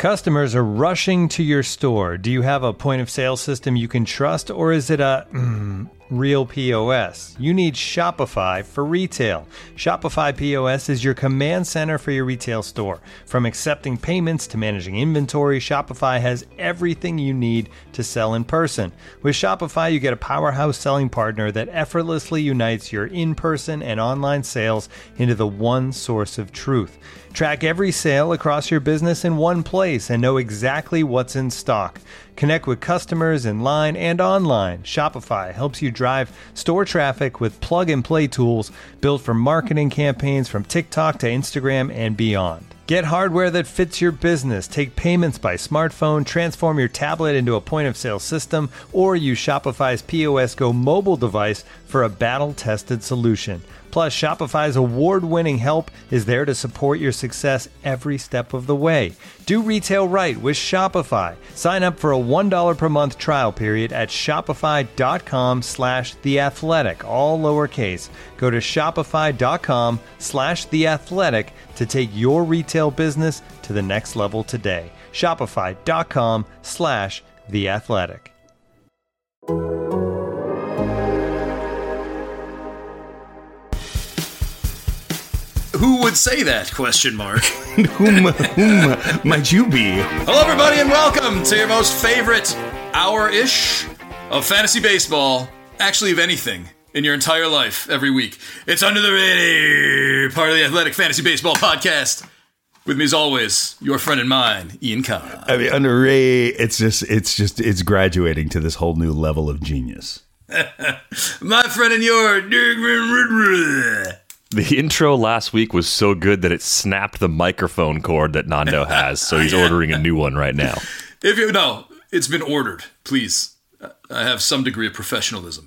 Customers are rushing to your store. Do you have a point of sale system you can trust, or is it a real POS? You need Shopify for retail. Shopify POS is your command center for your retail store. From accepting payments to managing inventory, Shopify has everything you need to sell in person. With Shopify, you get a powerhouse selling partner that effortlessly unites your in-person and online sales into the one source of truth. Track every sale across your business in one place and know exactly what's in stock. Connect with customers in line and online. Shopify helps you drive store traffic with plug-and-play tools built for marketing campaigns from TikTok to Instagram and beyond. Get hardware that fits your business. Take payments by smartphone, transform your tablet into a point-of-sale system, or use Shopify's POS Go mobile device for a battle-tested solution. Plus, Shopify's award-winning help is there to support your success every step of the way. Do retail right with Shopify. Sign up for a $1 per month trial period at shopify.com/theathletic, all lowercase. Go to shopify.com/theathletic to take your retail business to the next level today. Shopify.com/theathletic. Who would say that? Question mark. whom might you be? Hello, everybody, and welcome to your most favorite hour-ish of fantasy baseball. Actually, of anything in your entire life every week. It's Under the Radar, part of the Athletic Fantasy Baseball Podcast. With me, as always, your friend and mine, Ian Kahn. I mean, Under Ray, it's graduating to this whole new level of genius. My friend and your The intro last week was so good that it snapped the microphone cord that Nando has, so he's ordering a new one right now. It's been ordered. Please, I have some degree of professionalism.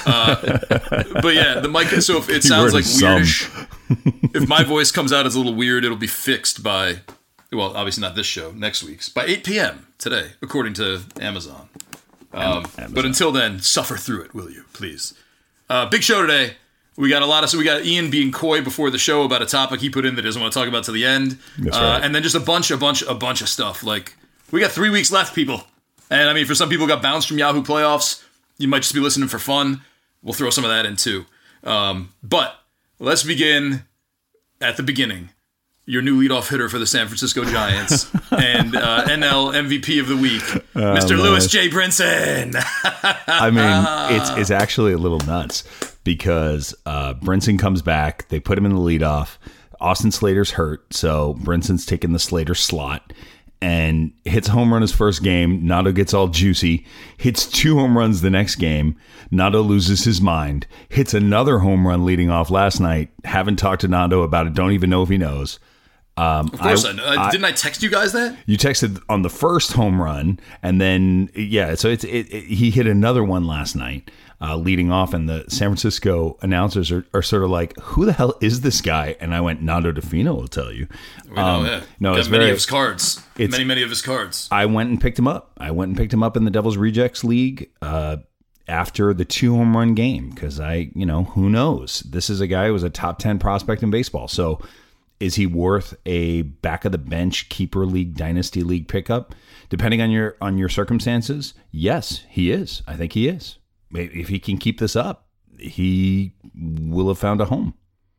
But yeah, the mic. So if it sounds like weirdish, if my voice comes out as a little weird, it'll be fixed by, well, obviously not this show, next week's, by 8 p.m. today, according to Amazon. But until then, suffer through it, will you, please? Big show today. We got we got Ian being coy before the show about a topic he put in that he doesn't want to talk about till the end. That's right. And then just a bunch of stuff. Like, we got 3 weeks left, people. And I mean, for some people who got bounced from Yahoo playoffs, you might just be listening for fun. We'll throw some of that in too. But let's begin at the beginning. Your new leadoff hitter for the San Francisco Giants and NL MVP of the week, Mr. Lewis J. Brinson. I mean, it's actually a little nuts because Brinson comes back. They put him in the leadoff. Austin Slater's hurt, so Brinson's taking the Slater slot and hits a home run his first game. Nando gets all juicy, hits 2 home runs the next game. Nando loses his mind, hits another home run leading off last night. Haven't talked to Nando about it. Don't even know if he knows. Of course I know. Didn't I text you guys that? You texted on the first home run, and then, yeah, so he hit another one last night leading off, and the San Francisco announcers are sort of like, who the hell is this guy? And I went, Nando Defino will tell you. We know, yeah. No, got it's many of his cards. Many of his cards. I went and picked him up. In the Devil's Rejects League after the 2 home run game because who knows? This is a guy who was a top 10 prospect in baseball. So is he worth a back of the bench keeper league, dynasty league pickup? Depending on your circumstances, yes, he is. I think he is. If he can keep this up, he will have found a home.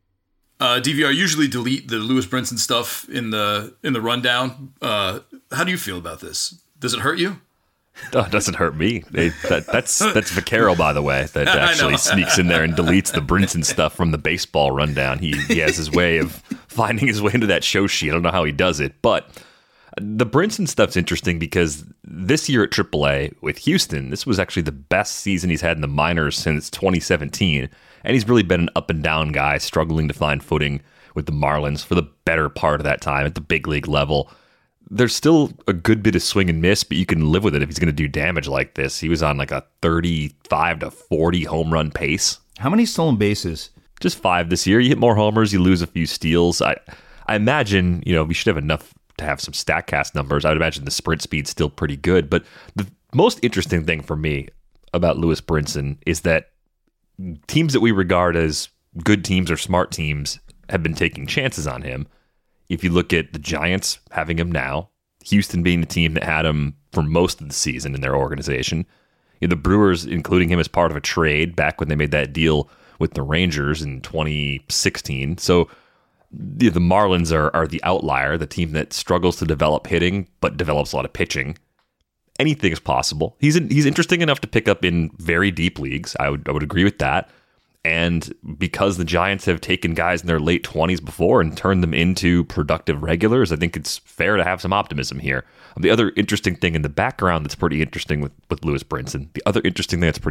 DVR usually delete the Lewis Brinson stuff in the rundown. How do you feel about this? Does it hurt you? Oh, it doesn't hurt me. That's Vaquero, by the way, that actually sneaks in there and deletes the Brinson stuff from the baseball rundown. He has his way of finding his way into that show sheet. I don't know how he does it, but the Brinson stuff's interesting because this year at AAA with Houston, this was actually the best season he's had in the minors since 2017, and he's really been an up and down guy, struggling to find footing with the Marlins for the better part of that time at the big league level. There's still a good bit of swing and miss, but you can live with it if he's going to do damage like this. He was on like a 35 to 40 home run pace. How many stolen bases? Just 5 this year. You hit more homers, you lose a few steals. I imagine, we should have enough to have some StatCast numbers. I would imagine the sprint speed's still pretty good. But the most interesting thing for me about Lewis Brinson is that teams that we regard as good teams or smart teams have been taking chances on him. If you look at the Giants having him now, Houston being the team that had him for most of the season in their organization. The Brewers, including him as part of a trade back when they made that deal with the Rangers in 2016. So the Marlins are the outlier, the team that struggles to develop hitting, but develops a lot of pitching. Anything is possible. He's interesting enough to pick up in very deep leagues. I would agree with that. And because the Giants have taken guys in their late 20s before and turned them into productive regulars, I think it's fair to have some optimism here. The other interesting thing in the background that's pretty interesting with Lewis Brinson, the other interesting thing with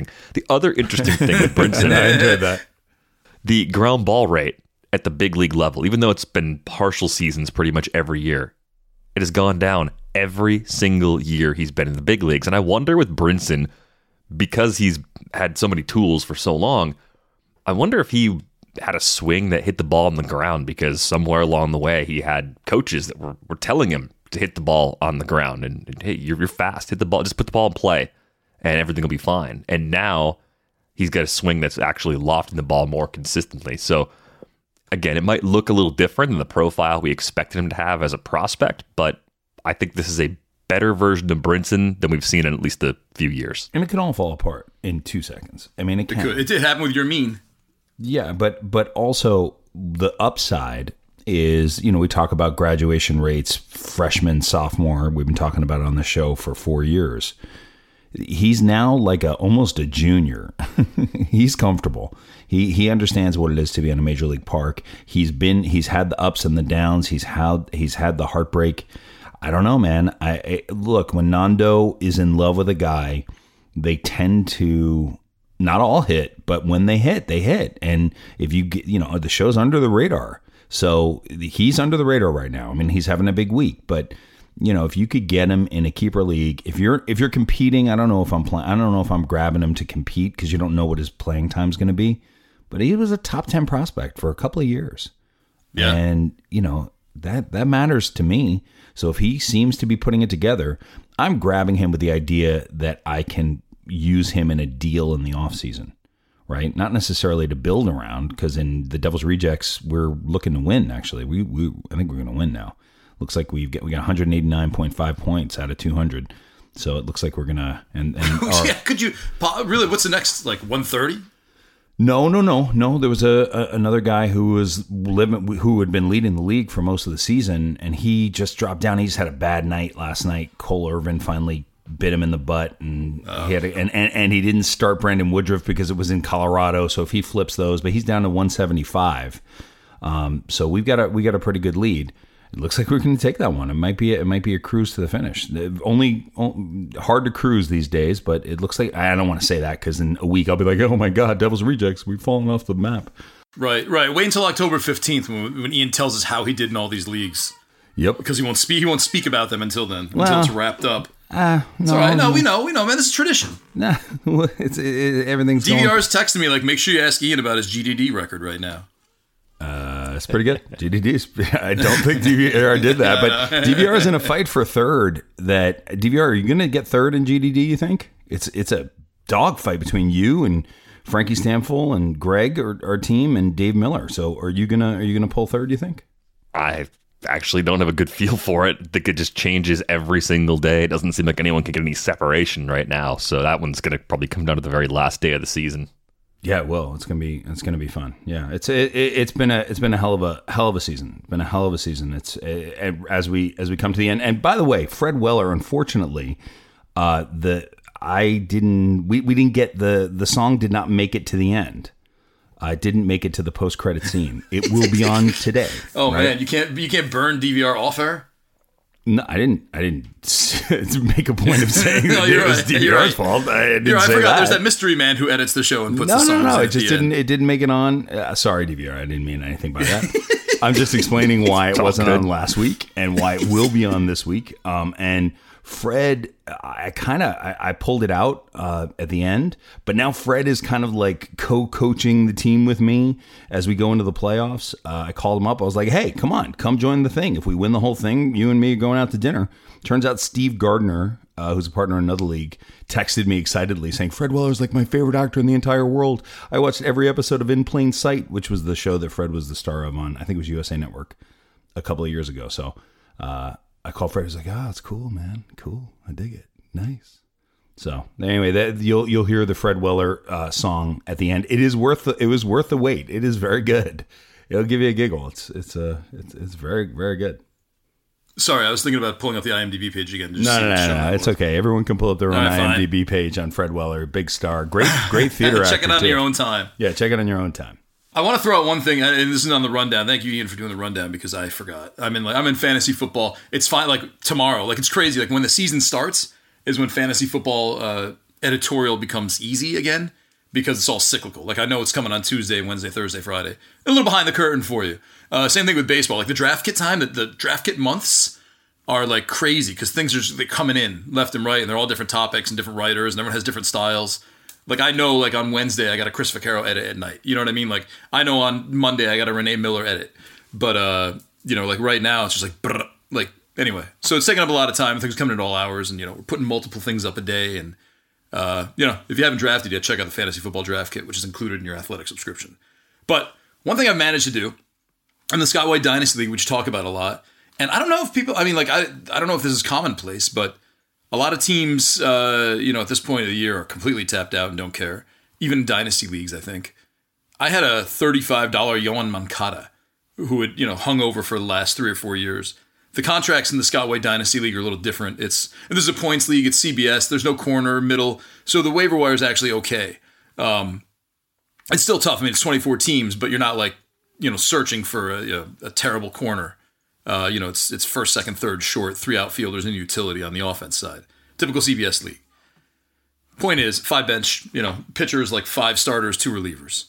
Brinson, I enjoyed that. The ground ball rate at the big league level, even though it's been partial seasons pretty much every year, it has gone down every single year he's been in the big leagues. And I wonder with Brinson, because he's had so many tools for so long, I wonder if he had a swing that hit the ball on the ground because somewhere along the way he had coaches that were telling him to hit the ball on the ground and hey, you're fast, hit the ball, just put the ball in play and everything will be fine. And now he's got a swing that's actually lofting the ball more consistently. So again, it might look a little different than the profile we expected him to have as a prospect, but I think this is a better version of Brinson than we've seen in at least a few years. And it can all fall apart in 2 seconds. I mean, it can. It did happen with Yermin. Yeah, but also the upside is, we talk about graduation rates, freshman, sophomore. We've been talking about it on the show for 4 years. He's now like almost a junior. He's comfortable. He understands what it is to be on a major league park. He's had the ups and the downs. He's had the heartbreak. I don't know, man. I look, when Nando is in love with a guy, they tend to not all hit, but when they hit, they hit. And if you get, the show's under the radar. So he's under the radar right now. I mean, he's having a big week, but if you could get him in a keeper league, if you're competing, I don't know if I'm grabbing him to compete because you don't know what his playing time's going to be. But he was a top 10 prospect for a couple of years. Yeah. And that matters to me. So if he seems to be putting it together, I'm grabbing him with the idea that I can use him in a deal in the offseason, right? Not necessarily to build around, because in the Devil's Rejects, we're looking to win, actually. I think we're going to win now. Looks like we got 189.5 points out of 200. So it looks like we're going to... Yeah, could you... Really, what's the next, 130? No. There was another guy who had been leading the league for most of the season, and he just dropped down. He just had a bad night last night. Cole Irvin finally bit him in the butt, and he had and he didn't start Brandon Woodruff because it was in Colorado. So if he flips those, but he's down to 175. So we got a pretty good lead. It looks like we're going to take that one. It might be a cruise to the finish. Only hard to cruise these days, but it looks like, I don't want to say that because in a week I'll be like, oh my God, Devil's Rejects, we've fallen off the map. Right. Wait until October 15th when Ian tells us how he did in all these leagues. Yep. Because he won't speak about them until then, until it's wrapped up. No. It's all right. No, we know, man. This is tradition. Nah, everything's DVR's texting me make sure you ask Ian about his GDD record right now. It's pretty good. GDD. I don't think DVR did that, but DVR is in a fight for third. DVR, are you going to get third in GDD? You think it's a dog fight between you and Frankie Stamfel and Greg, our team, and Dave Miller. So are you gonna pull third? You think? I actually don't have a good feel for it. I think it just changes every single day. It doesn't seem like anyone can get any separation right now. So that one's going to probably come down to the very last day of the season. Yeah, well, it's gonna be fun. Yeah, it's been a hell of a season. It's been a hell of a season. It's as we come to the end. And by the way, Fred Weller, unfortunately, we didn't get the song did not make it to the end. Didn't make it to the post credit scene. It will be on today. Oh right? Man, you can't burn DVR off air. No, I didn't make a point of saying that it was DVR's fault. I forgot. That. There's that mystery man who edits the show and puts the songs. No. It just didn't make it on. Sorry, DVR. I didn't mean anything by that. I'm just explaining why it wasn't on last week and why it will be on this week. And Fred, I pulled it out at the end, but now Fred is kind of like co-coaching the team with me as we go into the playoffs. I called him up. I was like, hey, come join the thing. If we win the whole thing, you and me are going out to dinner. Turns out Steve Gardner, who's a partner in another league, texted me excitedly saying, Fred Weller is like my favorite actor in the entire world. I watched every episode of In Plain Sight, which was the show that Fred was the star of on, I think it was USA Network a couple of years ago. So, I called Fred. He was like, it's cool, man. Cool. I dig it. Nice. So anyway, you'll hear the Fred Weller song at the end. It was worth the wait. It is very good. It'll give you a giggle. It's very, very good. Sorry, I was thinking about pulling up the IMDb page again. No. It's okay. Everyone can pull up their own IMDb page on Fred Weller. Big star. Great theater actor. Check it out on your own time. Yeah, check it on your own time. I want to throw out one thing, and this is on the rundown. Thank you, Ian, for doing the rundown because I forgot. I'm in fantasy football. It's fine. Like tomorrow, like it's crazy. Like when the season starts is when fantasy football editorial becomes easy again because it's all cyclical. Like I know it's coming on Tuesday, Wednesday, Thursday, Friday. A little behind the curtain for you. Same thing with baseball. Like the draft kit time, the draft kit months are like crazy because things are just coming in left and right, and they're all different topics and different writers, and everyone has different styles. Like I know, like on Wednesday I got a Chris Vaccaro edit at night. You know what I mean? Like I know on Monday I got a Renee Miller edit, but like right now it's just like brr, like anyway. So it's taking up a lot of time. Things coming at all hours, and we're putting multiple things up a day. And if you haven't drafted yet, check out the Fantasy Football Draft Kit, which is included in your athletic subscription. But one thing I've managed to do in the Scott White Dynasty League, which you talk about a lot, and I don't know if people, I don't know if this is commonplace, but a lot of teams, at this point of the year are completely tapped out and don't care. Even in dynasty leagues, I think. I had a $35 Yohan Moncada who had, hung over for the last 3 or 4 years. The contracts in the Scott White Dynasty League are a little different. This is a points league. It's CBS. There's no corner, middle. So the waiver wire is actually okay. It's still tough. I mean, it's 24 teams, but you're not like, searching for a terrible corner. It's first, second, third, short, 3 outfielders and utility on the offense side. Typical CBS league. Point is, 5 bench, pitchers, like 5 starters, 2 relievers.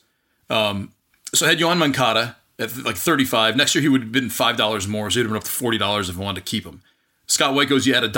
So I had Yohan Moncada at like 35. Next year he would have been $5 more, so he'd have been up to $40 if I wanted to keep him. Scott White goes, you had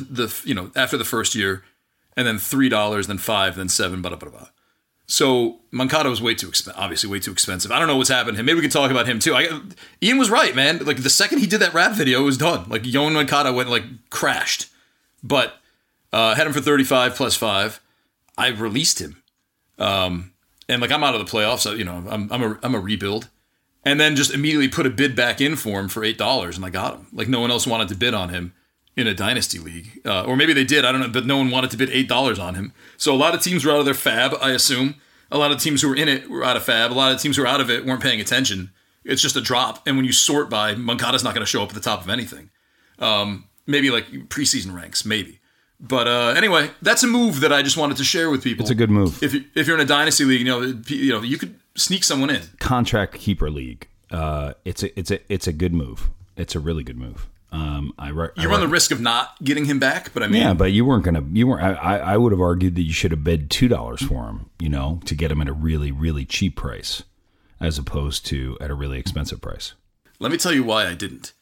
$1 after the first year, and then $3, then $5, then $7, blah, blah, blah. So Moncada was way too expensive. I don't know what's happened to him. Maybe we can talk about him too. Ian was right, man. Like the second he did that rap video, it was done. Like Yohan Moncada went crashed. But had him for 35 plus 5. I released him, and I'm out of the playoffs. So, I'm a rebuild, and then just immediately put a bid back in for him for $8, and I got him. Like no one else wanted to bid on him in a dynasty league, or maybe they did. I don't know, but no one wanted to bid $8 on him. So a lot of teams were out of their fab, I assume. A lot of teams who were in it were out of fab. A lot of teams who were out of it weren't paying attention. It's just a drop. And when you sort by, Moncada's not going to show up at the top of anything. Maybe like preseason ranks, maybe. But anyway, that's a move that I just wanted to share with people. It's a good move. If you're in a dynasty league, you could sneak someone in. Contract keeper league. It's a good move. It's a really good move. You run the risk of not getting him back, but but you weren't. I would have argued that you should have bid $2 for him, to get him at a really, really cheap price, as opposed to at a really expensive price. Let me tell you why I didn't.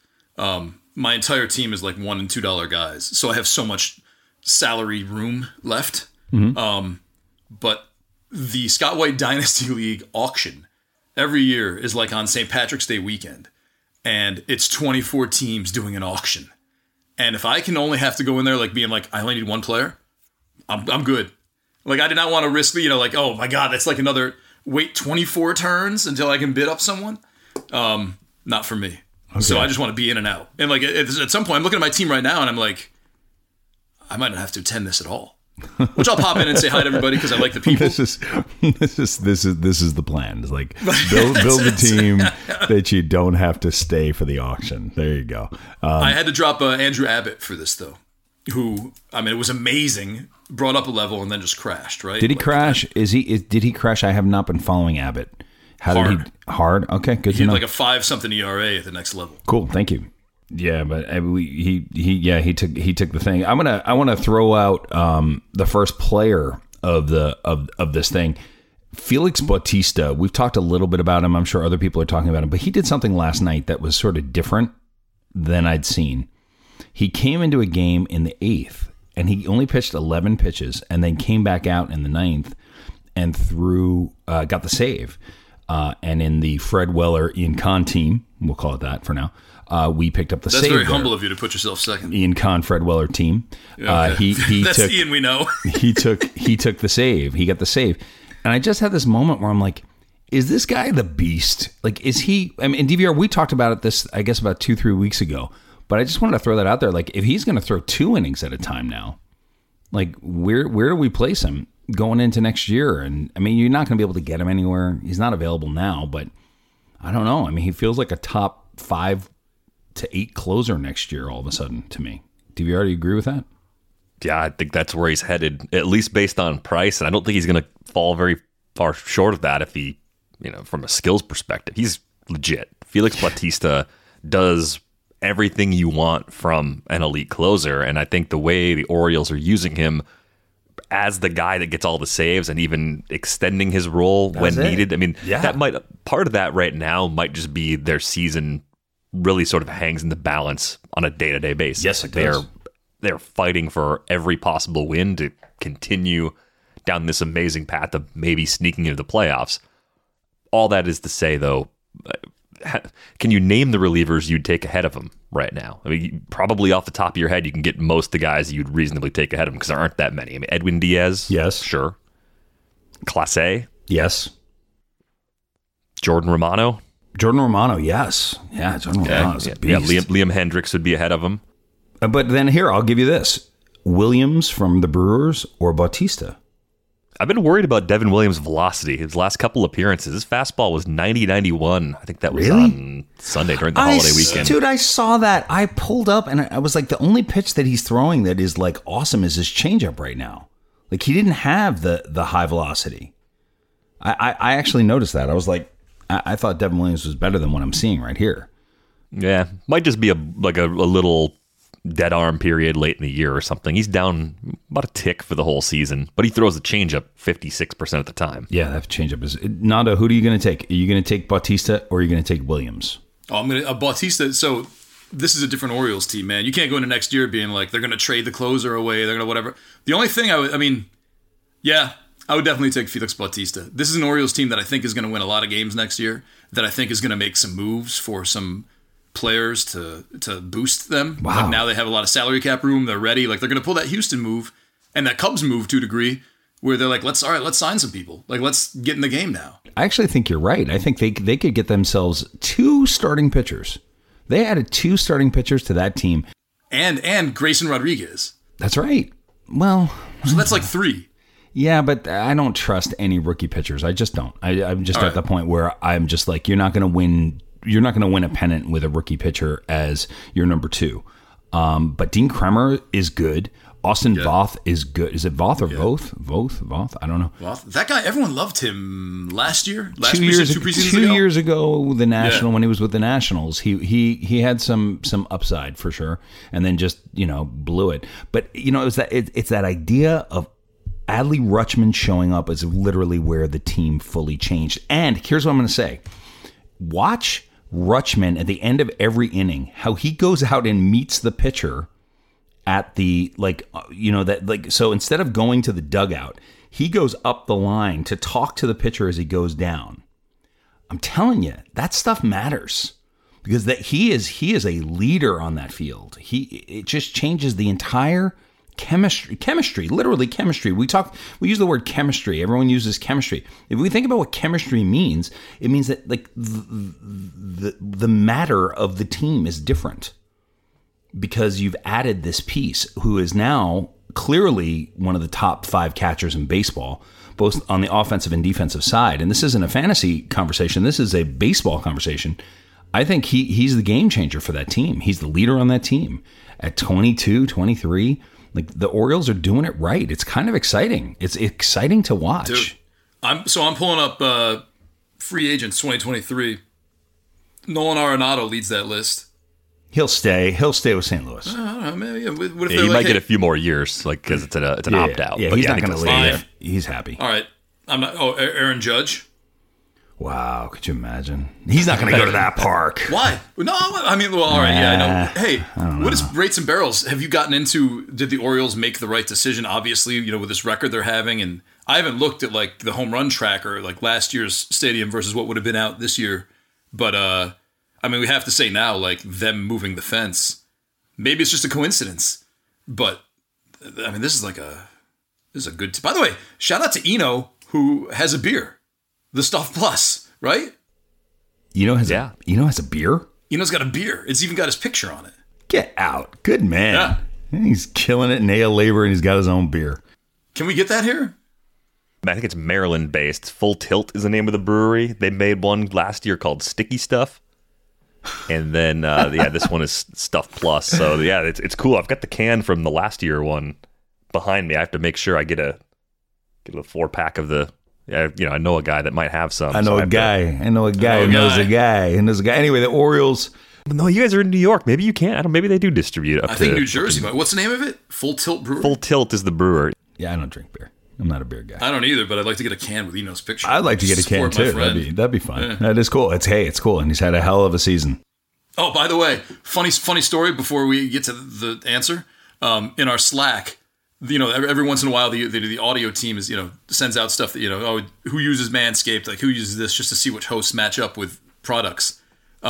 My entire team is like $1 and $2 guys, so I have so much salary room left. Mm-hmm. But the Scott White Dynasty League auction every year is like on St. Patrick's Day weekend. And it's 24 teams doing an auction. And if I can only have to go in there being I only need 1 player, I'm good. I did not want to risk, oh my God, that's another wait 24 turns until I can bid up someone. Not for me. Okay. So I just want to be in and out. And at some point, I'm looking at my team right now and I'm like, I might not have to attend this at all. Which I'll pop in and say hi to everybody because I like the people. This is the plan. It's build a team that you don't have to stay for the auction. There you go. I had to drop Andrew Abbott for this though, who it was amazing. Brought up a level and then just crashed. Right? Did he crash? Did he crash? I have not been following Abbott. Hard? Okay, good to know. He had a 5-something ERA at the next level. Cool. Thank you. Yeah, but he took the thing. I want to throw out the first player of this thing, Felix Bautista. We've talked a little bit about him. I'm sure other people are talking about him, but he did something last night that was sort of different than I'd seen. He came into a game in the 8th, and he only pitched 11 pitches, and then came back out in the 9th and got the save. And in the Fred Weller Ian Kahn team, we'll call it that for now. We picked up the save. That's very humble of you to put yourself second. Ian Kahn, Fred Weller team. Okay. That's Ian we know. he took the save. He got the save. And I just had this moment where I'm like, is this guy the beast? Is he? In DVR, we talked about it about 2-3 weeks ago. But I just wanted to throw that out there. Like, if he's going to throw 2 innings at a time now, like, where do we place him going into next year? And I mean, you're not going to be able to get him anywhere. He's not available now, but I don't know. I mean, he feels like a top 5 to 8 closer next year all of a sudden to me. Do you already agree with that? Yeah, I think that's where he's headed, at least based on price. And I don't think he's going to fall very far short of that if he, from a skills perspective. He's legit. Felix Bautista does everything you want from an elite closer. And I think the way the Orioles are using him as the guy that gets all the saves and even extending his role when needed. I mean, part of that right now might just be their season really sort of hangs in the balance on a day-to-day basis. Yes, it does. They're fighting for every possible win to continue down this amazing path of maybe sneaking into the playoffs. All that is to say, though, can you name the relievers you'd take ahead of him right now? I mean, probably off the top of your head, you can get most of the guys you'd reasonably take ahead of him because there aren't that many. I mean, Edwin Diaz? Yes. Sure. Clase? Yes. Jordan Romano? Jordan Romano, yes. Yeah, Jordan Romano's a beast. Yeah, Liam Hendricks would be ahead of him. But then here, I'll give you this. Williams from the Brewers or Bautista? I've been worried about Devin Williams' velocity. His last couple appearances, his fastball was 90-91. I think that was on Sunday during the holiday weekend. Dude, I saw that. I pulled up and I was like, the only pitch that he's throwing that is like awesome is his changeup right now. Like, he didn't have the high velocity. I actually noticed that. I was like, I thought Devin Williams was better than what I'm seeing right here. Yeah, might just be a little dead arm period late in the year or something. He's down about a tick for the whole season, but he throws the changeup 56% of the time. Yeah, that changeup is... Nando, who are you going to take? Are you going to take Bautista or are you going to take Williams? Oh, I'm going to... Bautista, so this is a different Orioles team, man. You can't go into next year being like, they're going to trade the closer away, they're going to whatever. The only thing I would definitely take Felix Bautista. This is an Orioles team that I think is going to win a lot of games next year, that I think is going to make some moves for some players to boost them. Wow. Like, now they have a lot of salary cap room. They're ready. Like, they're going to pull that Houston move and that Cubs move to a degree where they're like, let's sign some people. Like, let's get in the game now. I actually think you're right. I think they could get themselves 2 starting pitchers. They added 2 starting pitchers to that team. And Grayson Rodriguez. That's right. Well, so that's like 3. Yeah, but I don't trust any rookie pitchers. I just don't. I'm just at the point where I'm just like, you're not going to win a pennant with a rookie pitcher as your number 2. But Dean Kremer is good. Austin Voth is good. Is it Voth or Voth? Voth? I don't know. Voth. That guy, everyone loved him last year. 2 years ago, the National, when he was with the Nationals, he had some upside for sure, and then just blew it. But it's that idea of Adley Rutschman showing up is literally where the team fully changed. And here's what I'm going to say: watch Rutschman at the end of every inning, how he goes out and meets the pitcher at the so instead of going to the dugout, he goes up the line to talk to the pitcher as he goes down. I'm telling you, that stuff matters because he is a leader on that field. It just changes the entire chemistry, literally chemistry. We use the word chemistry. Everyone uses chemistry. If we think about what chemistry means, it means that like the matter of the team is different because you've added this piece who is now clearly one of the top 5 catchers in baseball, both on the offensive and defensive side. And this isn't a fantasy conversation. This is a baseball conversation. I think he's the game changer for that team. He's the leader on that team at 22, 23. Like, the Orioles are doing it right. It's kind of exciting. It's exciting to watch. Dude, I'm pulling up free agents 2023. Nolan Arenado leads that list. He'll stay with St. Louis. I don't know, man. What if he might get a few more years, like because it's an opt out. Yeah, he's not going to leave. He's happy. All right, I'm not. Oh, Aaron Judge. Wow, could you imagine? He's not going to go to that park. Why? No, I mean, well, all right, yeah, I know. Hey, what is rates and barrels? Have you gotten into? Did the Orioles make the right decision? Obviously, with this record they're having, and I haven't looked at like the home run tracker, like last year's stadium versus what would have been out this year. But I mean, we have to say now, like them moving the fence, maybe it's just a coincidence. But I mean, this is a good. By the way, shout out to Eno who has a beer. The Stuff Plus, right? Eno has a beer? Eno's got a beer. It's even got his picture on it. Get out. Good man. Yeah. He's killing it in AL labor, and he's got his own beer. Can we get that here? I think it's Maryland-based. Full Tilt is the name of the brewery. They made one last year called Sticky Stuff. And then, this one is Stuff Plus. So, yeah, it's cool. I've got the can from the last year one behind me. I have to make sure I get a 4-pack of the... I know a guy that might have some. I know a guy who knows a guy. Anyway, the Orioles... No, you guys are in New York. Maybe you can't. Maybe they do distribute up I think New Jersey. What's the name of it? Full Tilt Brewery? Full Tilt is the brewer. Yeah, I don't drink beer. I'm not a beer guy. I don't either, but I'd like to get a can with Eno's picture. I'd like to get a can too. That'd be fun. Yeah. That is cool. It's cool, and he's had a hell of a season. Oh, by the way, funny story before we get to the answer. In our Slack, every once in a while the audio team is sends out stuff that who uses Manscaped, like who uses this, just to see which hosts match up with products.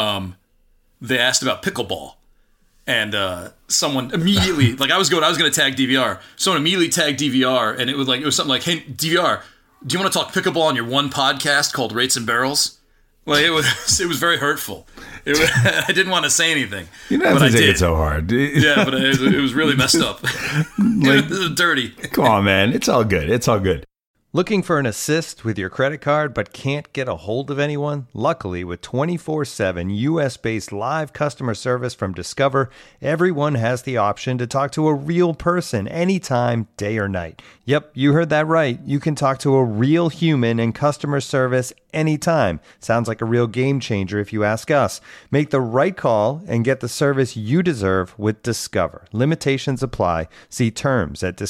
They asked about pickleball. And someone immediately, like I was going to tag DVR. Someone immediately tagged DVR, and it was something like, "Hey DVR, do you want to talk pickleball on your one podcast called Rates and Barrels?" Like it was very hurtful. I didn't want to say anything. You don't have to take it so hard. Yeah, but it was really messed up. It was dirty. Come on, man. It's all good. It's all good. Looking for an assist with your credit card but can't get a hold of anyone? Luckily, with 24/7 US-based live customer service from Discover, everyone has the option to talk to a real person anytime, day or night. Yep, you heard that right. You can talk to a real human in customer service anytime. Sounds like a real game changer if you ask us. Make the right call and get the service you deserve with Discover. Limitations apply. See terms at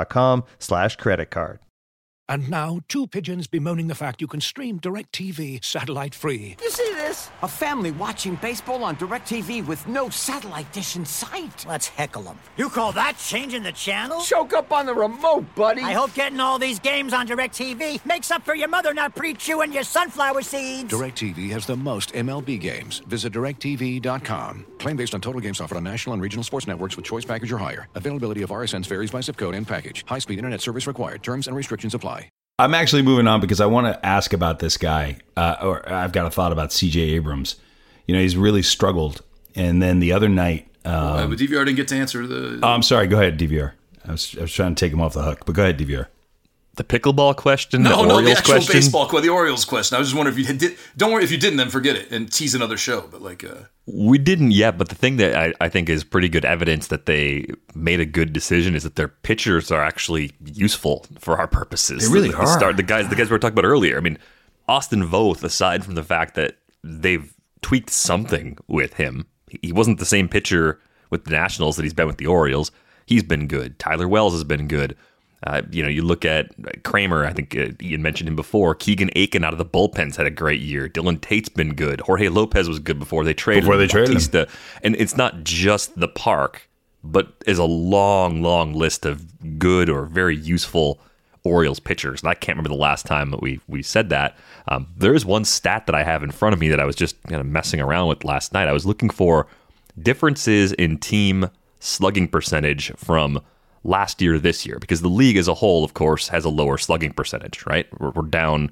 discover.com/creditcard. And now, two pigeons bemoaning the fact you can stream DirecTV satellite-free. You see this? A family watching baseball on DirecTV with no satellite dish in sight. Let's heckle them. You call that changing the channel? Choke up on the remote, buddy. I hope getting all these games on DirecTV makes up for your mother not pre-chewing your sunflower seeds. DirecTV has the most MLB games. Visit DirecTV.com. Claim based on total games offered on national and regional sports networks with choice package or higher. Availability of RSNs varies by zip code and package. High-speed internet service required. Terms and restrictions apply. I'm actually moving on because I want to ask about this guy, or I've got a thought about C.J. Abrams. He's really struggled. And then the other night... but DVR didn't get to answer the... Oh, I'm sorry. Go ahead, DVR. I was trying to take him off the hook, but go ahead, DVR. The pickleball question? The Orioles actual question? baseball question. The Orioles question. I was just wondering if you did. Don't worry if you didn't, then forget it and tease another show. But we didn't yet. But the thing that I think is pretty good evidence that they made a good decision is that their pitchers are actually useful for our purposes. They really are. The guys we were talking about earlier. I mean, Austin Voth, aside from the fact that they've tweaked something with him, he wasn't the same pitcher with the Nationals that he's been with the Orioles. He's been good. Tyler Wells has been good. You look at Kramer, I think Ian mentioned him before. Keegan Aiken out of the bullpen's had a great year. Dylan Tate's been good. Jorge Lopez was good before they traded him. And it's not just the park, but is a long, long list of good or very useful Orioles pitchers. And I can't remember the last time that we said that. There is one stat that I have in front of me that I was just kind of messing around with last night. I was looking for differences in team slugging percentage from last year to this year, because the league as a whole, of course, has a lower slugging percentage, right? We're down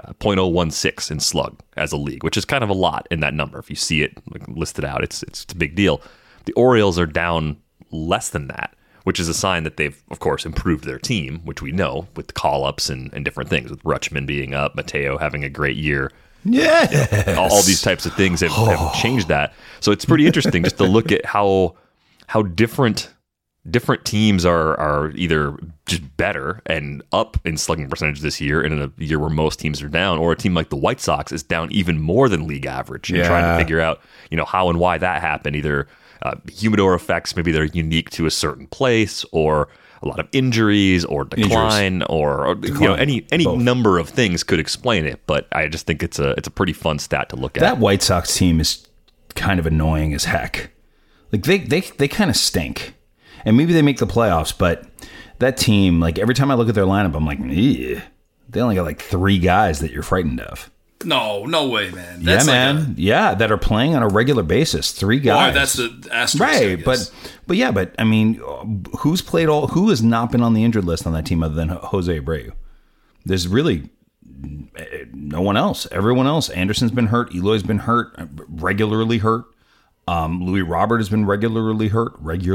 0.016 in slug as a league, which is kind of a lot in that number. If you see it listed out, it's a big deal. The Orioles are down less than that, which is a sign that they've, of course, improved their team, which we know with call-ups and different things, with Rutschman being up, Mateo having a great year. Yeah, all these types of things have changed that. So it's pretty interesting just to look at how different teams are either just better and up in slugging percentage this year, in a year where most teams are down, or a team like the White Sox is down even more than league average. And trying to figure out, how and why that happened. Either humidor effects, maybe they're unique to a certain place, or a lot of injuries, or decline, or any both. Number of things could explain it. But I just think it's a pretty fun stat to look at. That White Sox team is kind of annoying as heck. Like they kind of stink. And maybe they make the playoffs, but that team, like every time I look at their lineup, I'm like, ew. They only got like 3 guys that you're frightened of. No way, man. That's that are playing on a regular basis. 3 guys. Well, that's the asterisk, right? But I mean, who has not been on the injured list on that team other than Jose Abreu? There's really no one else. Everyone else. Anderson's been hurt. Eloy's been hurt, regularly hurt. Louis Robert has been regularly hurt.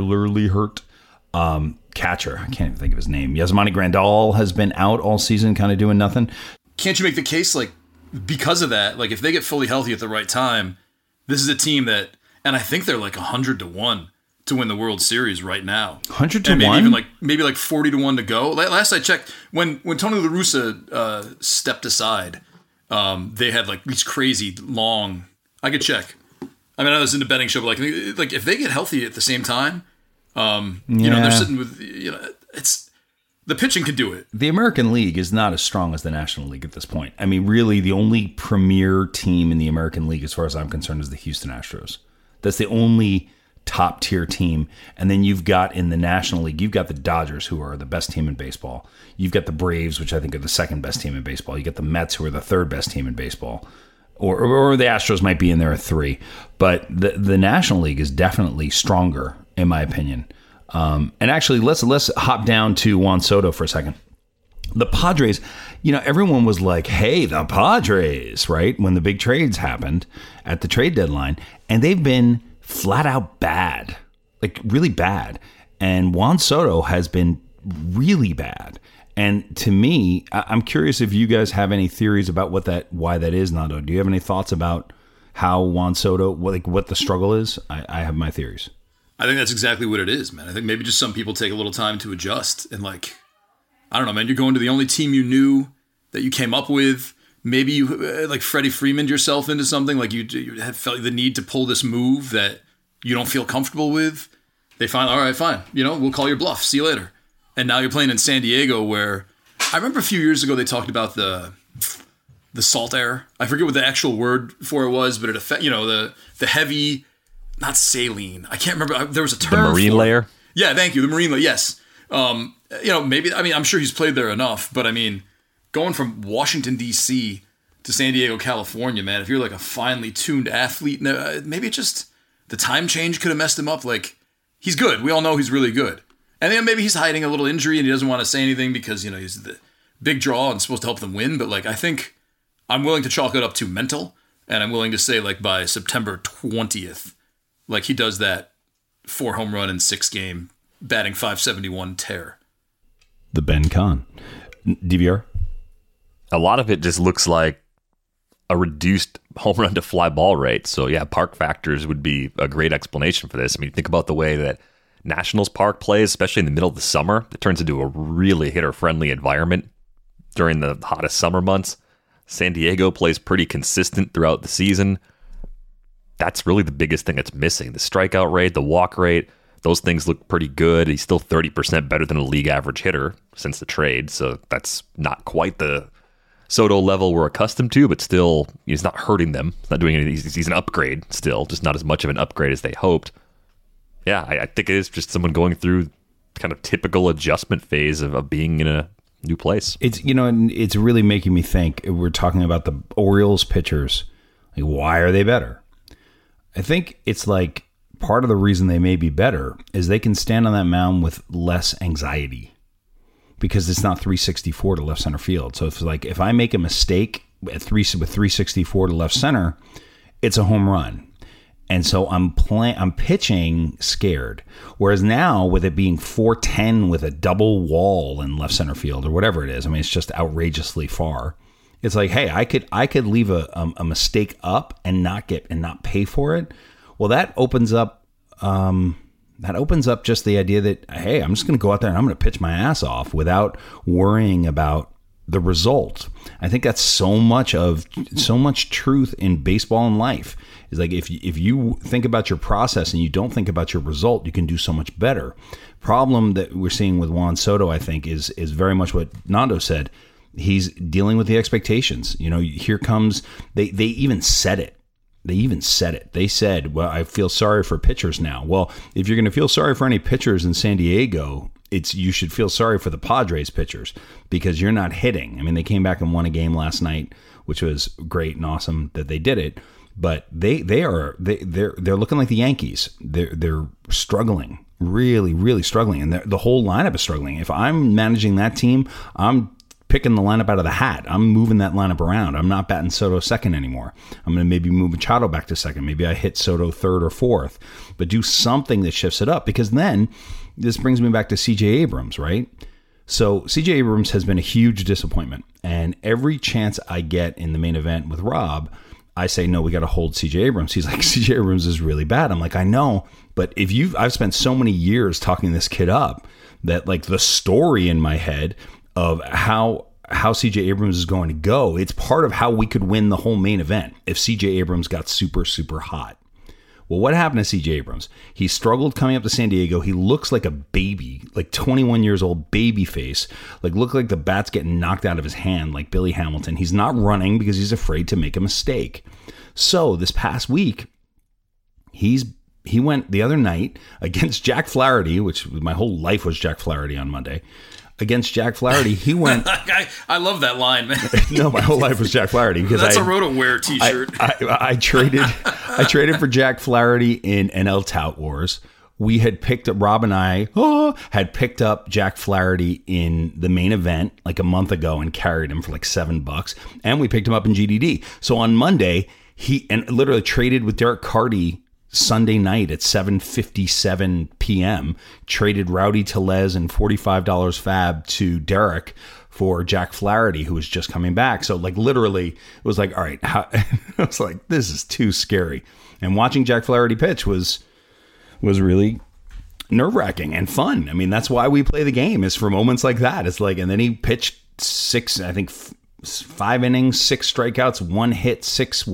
Catcher, I can't even think of his name. Yasmani Grandal has been out all season, kind of doing nothing. Can't you make the case, like, because of that, like, if they get fully healthy at the right time, this is a team that, and I think they're like 100-1 to win the World Series right now. 100-1? Maybe like 40-1 to go. Last I checked, when Tony La Russa stepped aside, they had like these crazy long. I could check. I mean, I was in the betting show, but like if they get healthy at the same time, you know, they're sitting with, you know, it's the pitching can do it. The American League is not as strong as the National League at this point. I mean, really, the only premier team in the American League, as far as I'm concerned, is the Houston Astros. That's the only top tier team. And then you've got in the National League, you've got the Dodgers, who are the best team in baseball. You've got the Braves, which I think are the second best team in baseball. You get the Mets, who are the third best team in baseball. Or the Astros might be in there at 3. But the National League is definitely stronger, in my opinion. And actually, let's hop down to Juan Soto for a second. The Padres, you know, everyone was like, hey, the Padres, right? When the big trades happened at the trade deadline. And they've been flat out bad, like really bad. And Juan Soto has been really bad. And to me, I'm curious if you guys have any theories about why that is, Nando. Do you have any thoughts about how Juan Soto, what the struggle is? I have my theories. I think that's exactly what it is, man. I think maybe just some people take a little time to adjust. And like, I don't know, man, you're going to the only team you knew that you came up with. Maybe you like Freddie Freeman yourself into something, like you have felt the need to pull this move that you don't feel comfortable with. They find, all right, fine, you know, we'll call your bluff. See you later. And now you're playing in San Diego, where I remember a few years ago they talked about the salt air. I forget what the actual word for it was, but it affect, you know, the heavy, not saline. I can't remember. There was a term. The marine layer. Yeah, thank you. The marine layer. Yes. You know, maybe. I mean, I'm sure he's played there enough, but I mean, going from Washington D.C. to San Diego, California, man. If you're like a finely tuned athlete, maybe it just the time change could have messed him up. Like, he's good. We all know he's really good. And then maybe he's hiding a little injury and he doesn't want to say anything because, you know, he's the big draw and supposed to help them win. But, like, I think I'm willing to chalk it up to mental. And I'm willing to say, like, by September 20th, like, he does that 4 home run in 6 game, batting .571 tear. The Ben Kahn. DVR? A lot of it just looks like a reduced home run to fly ball rate. So, yeah, park factors would be a great explanation for this. I mean, think about the way that Nationals Park plays, especially in the middle of the summer. It turns into a really hitter-friendly environment during the hottest summer months. San Diego plays pretty consistent throughout the season. That's really the biggest thing that's missing. The strikeout rate, the walk rate, those things look pretty good. He's still 30% better than a league average hitter since the trade, so that's not quite the Soto level we're accustomed to, but still, he's not hurting them. He's not doing anything. He's an upgrade still, just not as much of an upgrade as they hoped. Yeah, I think it is just someone going through kind of typical adjustment phase of being in a new place. It's, you know, it's really making me think. We're talking about the Orioles pitchers. Like, why are they better? I think it's like part of the reason they may be better is they can stand on that mound with less anxiety because it's not 364 to left center field. So if I make a mistake with 364 to left center, it's a home run. And so I'm pitching scared. Whereas now, with it being 410 with a double wall in left center field or whatever it is, I mean, it's just outrageously far. It's like, hey, I could leave a mistake up and not pay for it. Well, that opens up just the idea that, hey, I'm just going to go out there and I'm going to pitch my ass off without worrying about the result. I think that's so much truth in baseball and life. Is like if you think about your process and you don't think about your result, you can do so much better. Problem that we're seeing with Juan Soto, I think, is very much what Nando said. He's dealing with the expectations. You know, here comes they even said it. They said, well, I feel sorry for pitchers now. Well, if you're going to feel sorry for any pitchers in San Diego, you should feel sorry for the Padres pitchers because you're not hitting. I mean, they came back and won a game last night, which was great and awesome that they did it. But they're looking like the Yankees. They're struggling, really, really struggling, and the whole lineup is struggling. If I'm managing that team, I'm picking the lineup out of the hat. I'm moving that lineup around. I'm not batting Soto second anymore. I'm going to maybe move Machado back to second. Maybe I hit Soto third or fourth, but do something that shifts it up, because then this brings me back to C.J. Abrams, right? So C.J. Abrams has been a huge disappointment, and every chance I get in the main event with Rob, I say, no, we got to hold C.J. Abrams. He's like, C.J. Abrams is really bad. I'm like, I know, but I've spent so many years talking this kid up that like the story in my head of how C.J. Abrams is going to go, it's part of how we could win the whole main event if C.J. Abrams got super, super hot. Well, what happened to C.J. Abrams? He struggled coming up to San Diego. He looks like a baby, like 21 years old, baby face. Like, look like the bat's getting knocked out of his hand, like Billy Hamilton. He's not running because he's afraid to make a mistake. So this past week, he went the other night against Jack Flaherty, which my whole life was Jack Flaherty on Monday. Against Jack Flaherty, he went. I love that line, man. No, my whole life was Jack Flaherty because that's a Roto-Wear T-shirt. I traded for Jack Flaherty in NL Tout Wars. We had picked up, Rob and I had picked up Jack Flaherty in the main event like a month ago and carried him for like $7, and we picked him up in GDD. So on Monday, he literally traded with Derek Carty. Sunday night at 7:57 p.m. traded Rowdy Tellez and $45 fab to Derek for Jack Flaherty, who was just coming back. So like literally it was like, all right, I was like, this is too scary. And watching Jack Flaherty pitch was really nerve-wracking and fun. I mean, that's why we play the game, is for moments like that. It's like, and then he pitched 5 innings, 6 strikeouts, 1 hit,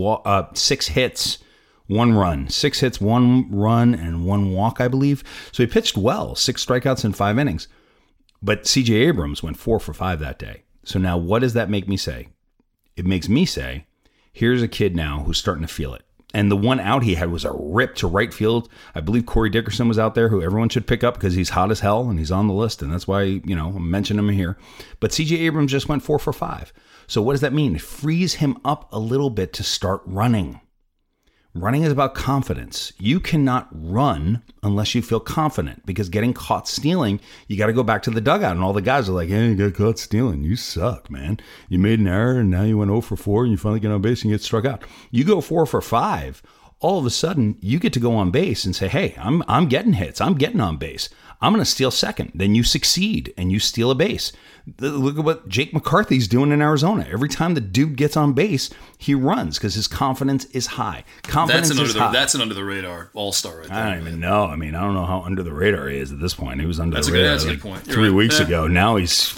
6 hits, 1 run, 6 hits, 1 run, and 1 walk, I believe. So he pitched well, 6 strikeouts in 5 innings. But C.J. Abrams went 4 for 5 that day. So now what does that make me say? It makes me say, here's a kid now who's starting to feel it. And the one out he had was a rip to right field. I believe Corey Dickerson was out there, who everyone should pick up because he's hot as hell and he's on the list. And that's why, I'm mentioning him here. But C.J. Abrams just went 4 for 5. So what does that mean? It frees him up a little bit to start running. Running is about confidence. You cannot run unless you feel confident, because getting caught stealing, you got to go back to the dugout and all the guys are like, hey, you got caught stealing. You suck, man. You made an error and now you went 0 for 4 and you finally get on base and get struck out. You go 4 for 5. All of a sudden you get to go on base and say, hey, I'm getting hits. I'm getting on base. I'm going to steal second. Then you succeed and you steal a base. Look at what Jake McCarthy's doing in Arizona. Every time the dude gets on base, he runs because his confidence is high. That's an under the radar all-star right there. I don't even know. I mean, I don't know how under the radar he is at this point. He was under the radar. That's a good point. 3 weeks ago. Now he's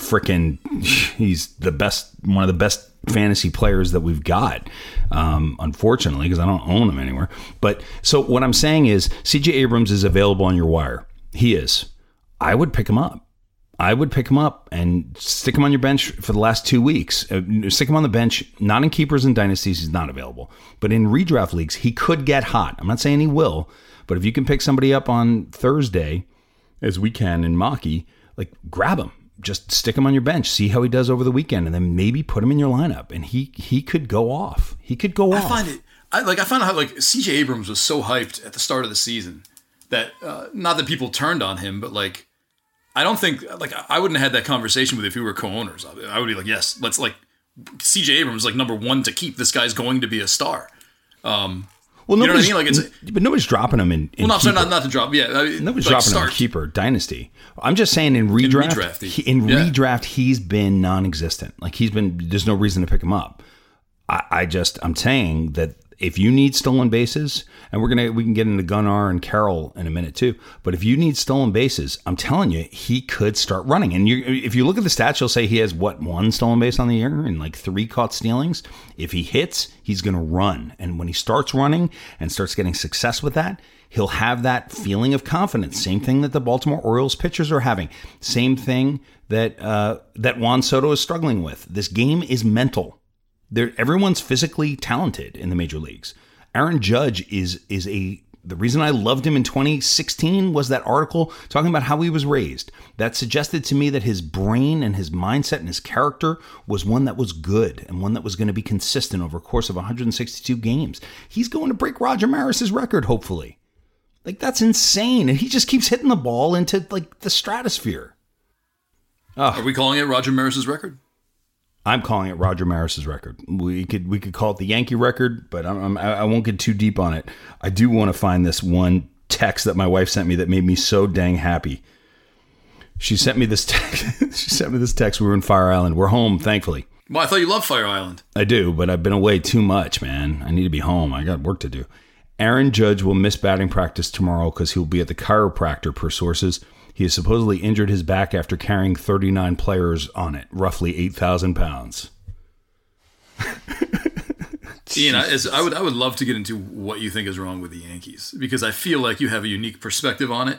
the best, one of the best fantasy players that we've got. Unfortunately, because I don't own him anywhere. But so what I'm saying is, C.J. Abrams is available on your wire. He is. I would pick him up. I would pick him up and stick him on your bench for the last 2 weeks. Stick him on the bench, not in keepers and dynasties, he's not available. But in redraft leagues, he could get hot. I'm not saying he will, but if you can pick somebody up on Thursday, as we can in Maki, like grab him. Just stick him on your bench, see how he does over the weekend, and then maybe put him in your lineup. And he could go off. He could go off. I found out how C.J. Abrams was so hyped at the start of the season that not that people turned on him, but like, I don't think, like, I wouldn't have had that conversation with if we were co-owners. I would be like, yes, let's, like, C.J. Abrams is like number 1 to keep. This guy's going to be a star. Well, you know what I mean? But nobody's dropping him in well, not to drop. Yeah, nobody's dropping him in keeper dynasty. I'm just saying in redraft. Redraft, he's been non-existent. Like there's no reason to pick him up. I'm saying that if you need stolen bases, and we can get into Gunnar and Carroll in a minute too, but if you need stolen bases, I'm telling you, he could start running. And if you look at the stats, you'll say he has 1 stolen base on the year and like 3 caught stealings. If he hits, he's going to run. And when he starts running and starts getting success with that, he'll have that feeling of confidence. Same thing that the Baltimore Orioles pitchers are having. Same thing that Juan Soto is struggling with. This game is mental. Everyone's physically talented in the major leagues. Aaron Judge the reason I loved him in 2016 was that article talking about how he was raised. That suggested to me that his brain and his mindset and his character was one that was good and one that was going to be consistent over a course of 162 games. He's going to break Roger Maris's record, hopefully. Like, that's insane. And he just keeps hitting the ball into like the stratosphere. Are we calling it Roger Maris's record? I'm calling it Roger Maris's record. We could call it the Yankee record, but I won't get too deep on it. I do want to find this one text that my wife sent me that made me so dang happy. She sent me this text. We were in Fire Island. We're home, thankfully. Well, I thought you loved Fire Island. I do, but I've been away too much, man. I need to be home. I got work to do. Aaron Judge will miss batting practice tomorrow because he'll be at the chiropractor, per sources. He has supposedly injured his back after carrying 39 players on it, roughly 8,000 pounds. Ian, I would love to get into what you think is wrong with the Yankees, because I feel like you have a unique perspective on it.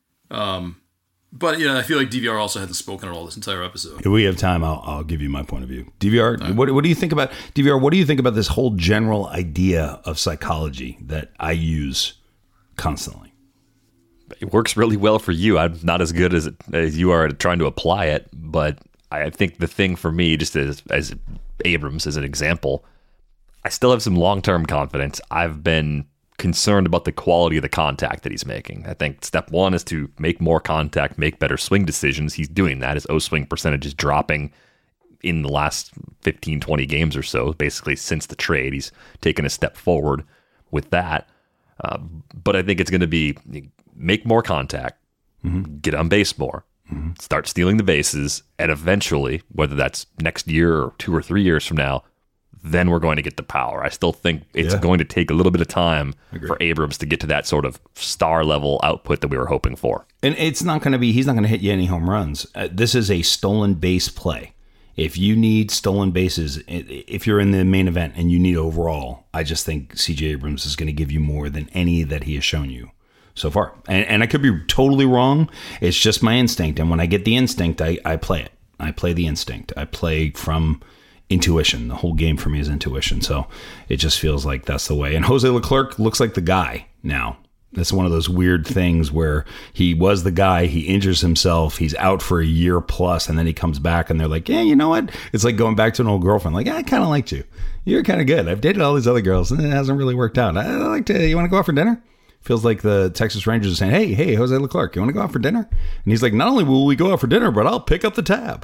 But I feel like DVR also hasn't spoken at all this entire episode. If we have time, I'll give you my point of view. DVR, right. What do you think about DVR? What do you think about this whole general idea of psychology that I use constantly? It works really well for you. I'm not as good as you are at trying to apply it, but I think the thing for me, just as Abrams as an example, I still have some long-term confidence. I've been concerned about the quality of the contact that he's making. I think step one is to make more contact, make better swing decisions. He's doing that. His O-swing percentage is dropping in the last 15, 20 games or so. Basically, since the trade, he's taken a step forward with that. But I think it's going to be make more contact, get on base more, start stealing the bases, and eventually, whether that's next year or 2 or 3 years from now, then we're going to get the power. I still think it's going to take a little bit of time for Abrams to get to that sort of star level output that we were hoping for. And it's not going to be, he's not going to hit you any home runs. This is a stolen base play. If you need stolen bases, if you're in the main event and you need overall, I just think C.J. Abrams is going to give you more than any that he has shown you so far. And I could be totally wrong. It's just my instinct. And when I get the instinct, I play it. I play the instinct. I play from intuition. The whole game for me is intuition. So it just feels like that's the way. And Jose Leclerc looks like the guy now. That's one of those weird things where he was the guy, he injures himself, he's out for a year plus, and then he comes back and they're like, yeah, you know what? It's like going back to an old girlfriend. Like, I kind of liked you. You're kind of good. I've dated all these other girls and it hasn't really worked out. You want to go out for dinner? Feels like the Texas Rangers are saying, hey, Jose Leclerc, you want to go out for dinner? And he's like, not only will we go out for dinner, but I'll pick up the tab.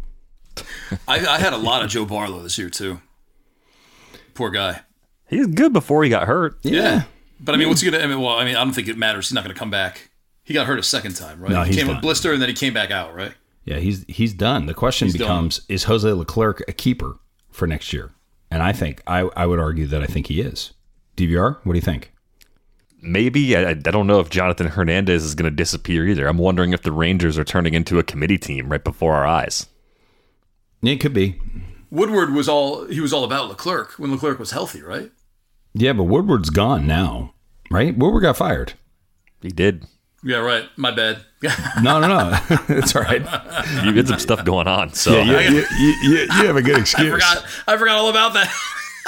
I had a lot of Joe Barlow this year, too. Poor guy. He was good before he got hurt. Yeah. But, I mean, what's he going to... I don't think it matters. He's not going to come back. He got hurt a second time, right? No, he came done. with blister, and then he came back out, right? Yeah, he's done. The question becomes, is Jose Leclerc a keeper for next year? And I think, I would argue that I think he is. DVR, what do you think? Maybe. I don't know if Jonathan Hernandez is going to disappear either. I'm wondering if the Rangers are turning into a committee team right before our eyes. It could be. Woodward was all about Leclerc when Leclerc was healthy, right? Yeah, but Woodward's gone now, right? Woodward got fired. He did. Yeah, right. My bad. No. It's all right. You had some stuff going on, so yeah, you have a good excuse. I forgot all about that.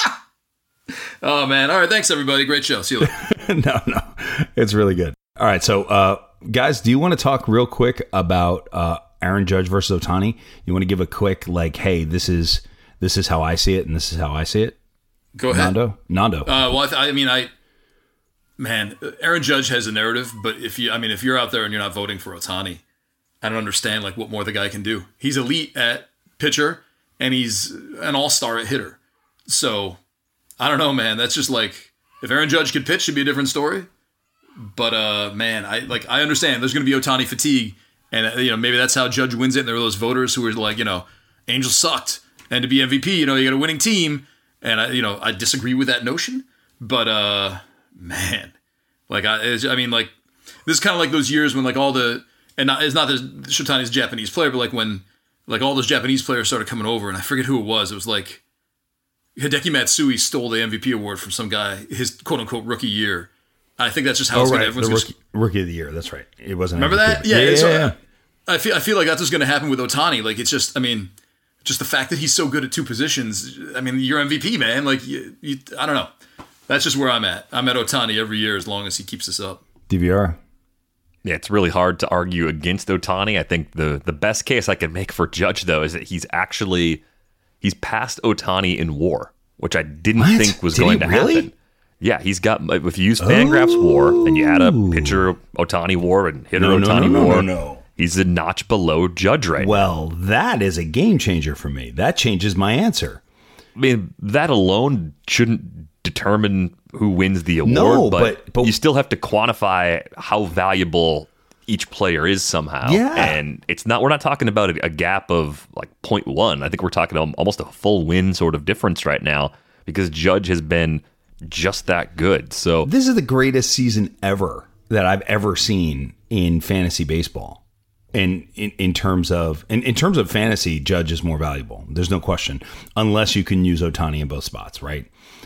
Oh man! All right, thanks everybody. Great show. See you later. No, it's really good. All right, so guys, do you want to talk real quick about Aaron Judge versus Ohtani? You want to give a quick hey, this is how I see it, and this is how I see it. Go ahead, Nando. Well, Aaron Judge has a narrative, but if you're out there and you're not voting for Ohtani, I don't understand what more the guy can do. He's elite at pitcher, and he's an all-star at hitter. So I don't know, man. That's just if Aaron Judge could pitch, it'd be a different story. But I understand there's going to be Ohtani fatigue, and maybe that's how Judge wins it. And there are those voters who are Angels sucked, and to be MVP, you got a winning team. And I disagree with that notion, but man, this is kind of like those years when it's not that Shotani's a Japanese player, but when all those Japanese players started coming over, and I forget who it was. It was Hideki Matsui stole the MVP award from some guy his quote unquote rookie year. I think that's just how it's going to everyone's rookie of the year. That's right. It wasn't. Remember MVP. that? Yeah. Yeah. I feel like that's what's going to happen with Ohtani. It's just just the fact that he's so good at two positions. You're MVP, man. I don't know. That's just where I'm at. I'm at Ohtani every year as long as he keeps this up. DVR. Yeah, it's really hard to argue against Ohtani. I think the best case I can make for Judge, though, is that he's passed Ohtani in WAR, which I didn't think was going to happen. Yeah, he's got, if you use Fangraphs WAR and you add up pitcher Ohtani WAR and hitter Ohtani WAR, He's a notch below Judge right now. Well, that is a game changer for me. That changes my answer. I mean, that alone shouldn't determine who wins the award, No, but but you still have to quantify how valuable each player is somehow. Yeah. And we're not talking about a gap of like 0.1. I think we're talking almost a full win sort of difference right now because Judge has been just that good. So this is the greatest season ever that I've ever seen in fantasy baseball. And in terms of fantasy, Judge is more valuable. There's no question, unless you can use Ohtani in both spots, right?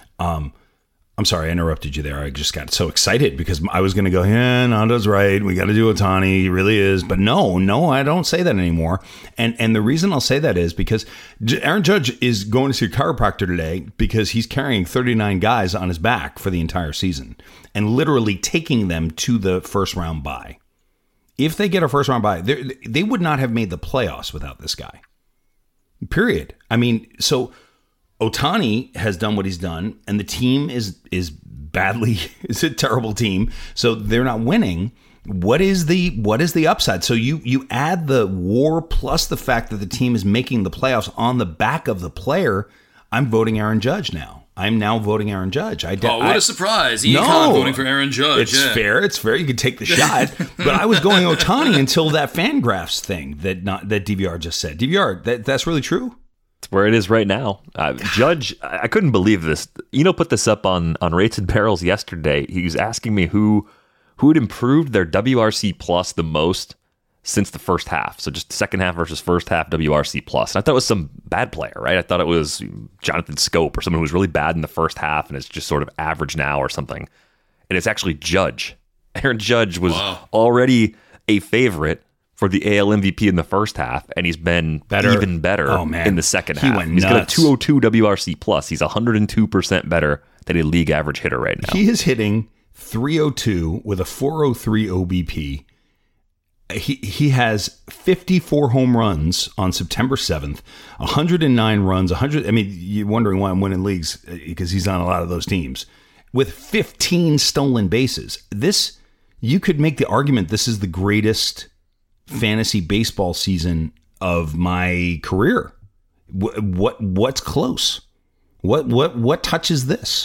I'm sorry, I interrupted you there. I just got so excited because I was going to go, yeah, Nando's right. We got to do Ohtani. He really is. But no, I don't say that anymore. And the reason I'll say that is because Aaron Judge is going to see a chiropractor today because he's carrying 39 guys on his back for the entire season and literally taking them to the first round bye. If they get a first round bye, they would not have made the playoffs without this guy. Period. I mean, so Ohtani has done what he's done, and the team is a terrible team. So they're not winning. What is the upside? So you add the WAR plus the fact that the team is making the playoffs on the back of the player. I'm voting Aaron Judge now. I'm now voting Aaron Judge. What a surprise. Ian Khan voting for Aaron Judge. It's fair. It's fair. You can take the shot. But I was going Ohtani until that Fangraphs thing that DVR just said. DVR, that's really true? It's where it is right now. Judge, I couldn't believe this. Put this up on Rates and Barrels yesterday. He was asking me who had improved their WRC plus the most since the first half. So just second half versus first half WRC plus. And I thought it was some bad player, right? I thought it was Jonathan Scope or someone who was really bad in the first half and is just sort of average now or something. And it's actually Judge. Aaron Judge was already a favorite for the AL MVP in the first half, and he's been even better in the second half. He's got a 202 WRC plus. He's 102% better than a league average hitter right now. He is hitting 302 with a 403 OBP. He has 54 home runs on September 7th, 109 runs, 100. I mean, you're wondering why I'm winning leagues because he's on a lot of those teams with 15 stolen bases. You could make the argument this is the greatest fantasy baseball season of my career. What's close? What touches this?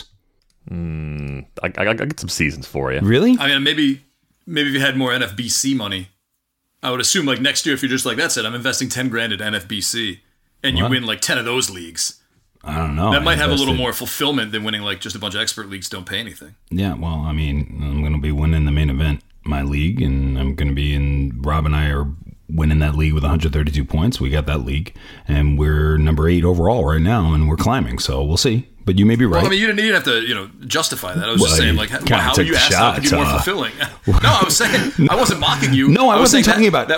I got some seasons for you. Really? I mean, maybe if you had more NFBC money, I would assume like next year, if you're just like, that's it, I'm investing 10 grand at NFBC and you win like 10 of those leagues. I don't know. That might have a little more fulfillment than winning like just a bunch of expert leagues don't pay anything. Yeah, well, I mean, I'm going to be winning the main event, my league, and I'm going to be Rob and I are winning that league with 132 points. We got that league, and we're number 8 overall right now, and we're climbing, so we'll see. But you may be right. Well, I mean, you didn't have to, justify that. I was just saying, like, how you asked that to be more fulfilling. No, I was saying, I wasn't mocking you. No, I wasn't talking about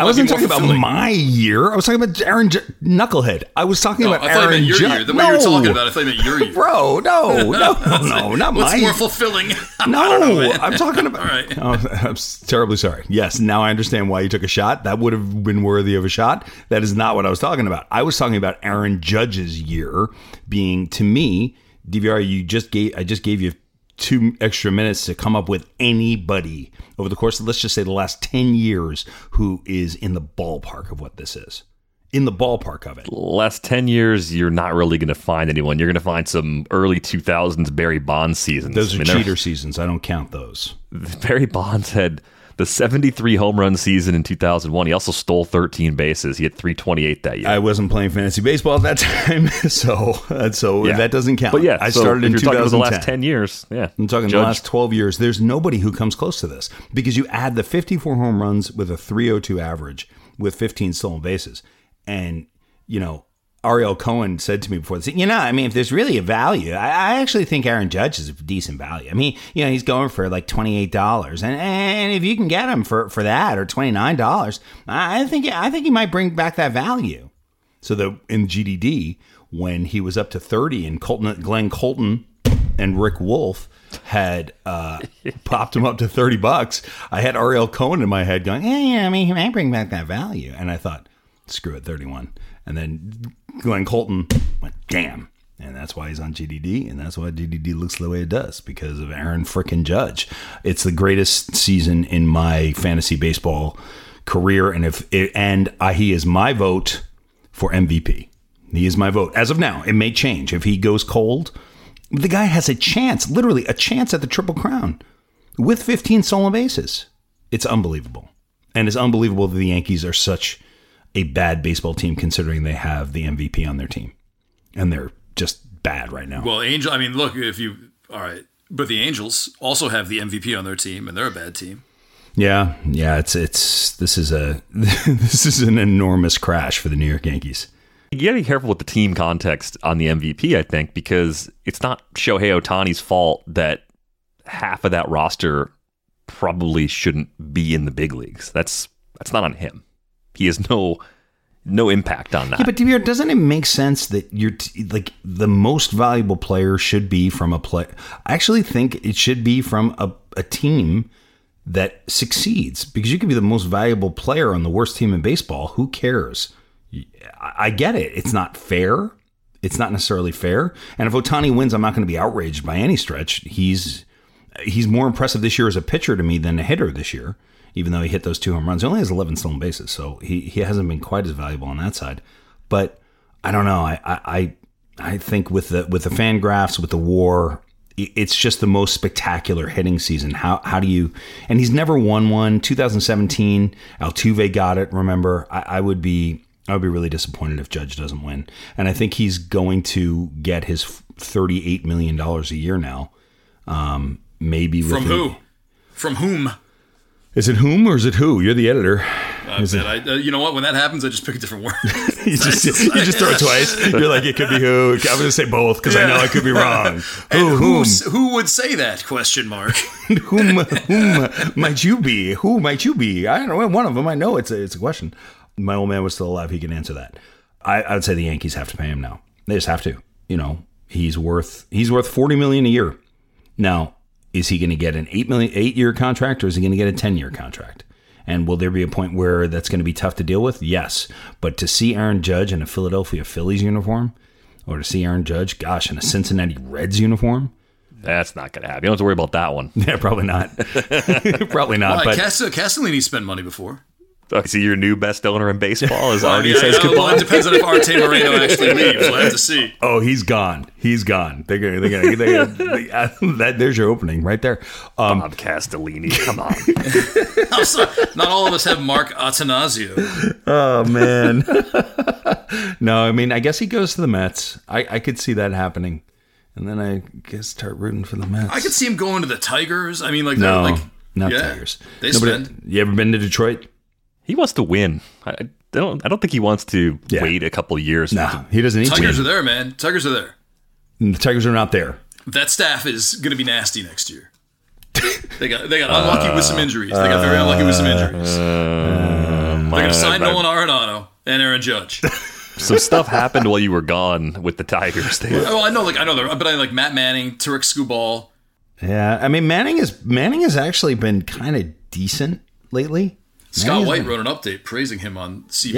my year. I was talking about Aaron Knucklehead. I was talking about Aaron Judge. The way you were talking about it, I thought you meant your year. Bro, no, not my. What's more fulfilling? No, I'm talking about. All right. Oh, I'm terribly sorry. Yes, now I understand why you took a shot. That would have been worthy of a shot. That is not what I was talking about. I was talking about Aaron Judge's year being, to me, DVR, I just gave you 2 extra minutes to come up with anybody over the course of, let's just say, the last 10 years who is in the ballpark of what this is. In the ballpark of it. Last 10 years, you're not really going to find anyone. You're going to find some early 2000s Barry Bonds seasons. Those are cheater seasons. I don't count those. Barry Bonds had the 73 home run season in 2001. He also stole 13 bases. He had 328 that year. I wasn't playing fantasy baseball at that time, so that doesn't count. But yeah, I started in 2010. Talking about the last 10 years. Yeah, I'm talking the last 12 years. There's nobody who comes close to this because you add the 54 home runs with a 302 average with 15 stolen bases, and Ariel Cohen said to me before this, I mean, if there's really a value, I actually think Aaron Judge is a decent value. I mean, he's going for like $28, and if you can get him for that or $29, I think he might bring back that value. So in GDD, when he was up to 30, and Glenn Colton and Rick Wolf had popped him up to $30, I had Ariel Cohen in my head going, I mean, he might bring back that value, and I thought, screw it, 31. And then Glenn Colton went, damn. And that's why he's on GDD. And that's why GDD looks the way it does, because of Aaron frickin' Judge. It's the greatest season in my fantasy baseball career, and he is my vote for MVP. He is my vote as of now. It may change if he goes cold. The guy has a chance, literally a chance at the Triple Crown with 15 stolen bases. It's unbelievable, and it's unbelievable that the Yankees are such a bad baseball team considering they have the MVP on their team, and they're just bad right now. Well, look, all right, but the Angels also have the MVP on their team, and they're a bad team. Yeah. This is an enormous crash for the New York Yankees. You got to be careful with the team context on the MVP, I think, because it's not Shohei Ohtani's fault that half of that roster probably shouldn't be in the big leagues. That's not on him. He has no impact on that. Yeah, but DVR, doesn't it make sense that like the most valuable player should be from a play? I actually think it should be from a team that succeeds, because you could be the most valuable player on the worst team in baseball. Who cares? I get it. It's not fair. It's not necessarily fair. And if Ohtani wins, I'm not going to be outraged by any stretch. He's more impressive this year as a pitcher to me than a hitter this year, even though he hit those 2 home runs. He only has 11 stolen bases, so he hasn't been quite as valuable on that side. But I don't know. I think with the fan graphs, with the WAR, it's just the most spectacular hitting season. How do you? And he's never won one. 2017, Altuve got it. Remember, I would be really disappointed if Judge doesn't win. And I think he's going to get his $38 million a year now. Maybe from who? From whom? Is it whom or is it who? You're the editor. You know what? When that happens, I just pick a different word. you just throw it twice. You're like, it could be who. I'm going to say both because I know I could be wrong. Who would say that? Question mark. whom might you be? Who might you be? I don't know. One of them. I know it's a question. My old man was still alive. He can answer that. I would say the Yankees have to pay him now. They just have to. He's worth $40 million a year. Now, is he going to get an 8-year contract, or is he going to get a 10-year contract? And will there be a point where that's going to be tough to deal with? Yes. But to see Aaron Judge in a Philadelphia Phillies uniform, or to see Aaron Judge, in a Cincinnati Reds uniform, that's not going to happen. You don't have to worry about that one. Yeah, probably not. Probably not. Well, Castellini spent money before. Oh, so your new best owner in baseball is already says goodbye? Well, it depends on if Arte Moreno actually leaves. We'll have to see. Oh, he's gone. They're gonna there's your opening right there. Bob Castellini, come on. Not all of us have Mark Attanasio. Oh, man. No, I mean, I guess he goes to the Mets. I could see that happening. And then I guess start rooting for the Mets. I could see him going to the Tigers. I mean, not Tigers. You ever been to Detroit? He wants to win. I don't think he wants to wait a couple of years. No, he doesn't need to. Tigers are there, man. Tigers are there. The Tigers are not there. That staff is going to be nasty next year. They got unlucky with some injuries. They got very unlucky with some injuries. They're going to sign Nolan Arenado and Aaron Judge. Some stuff happened while you were gone with the Tigers. I know, but I like Matt Manning, Tarek Skubal. Yeah, I mean Manning has actually been kind of decent lately. Scott White wrote an update praising him on CBS.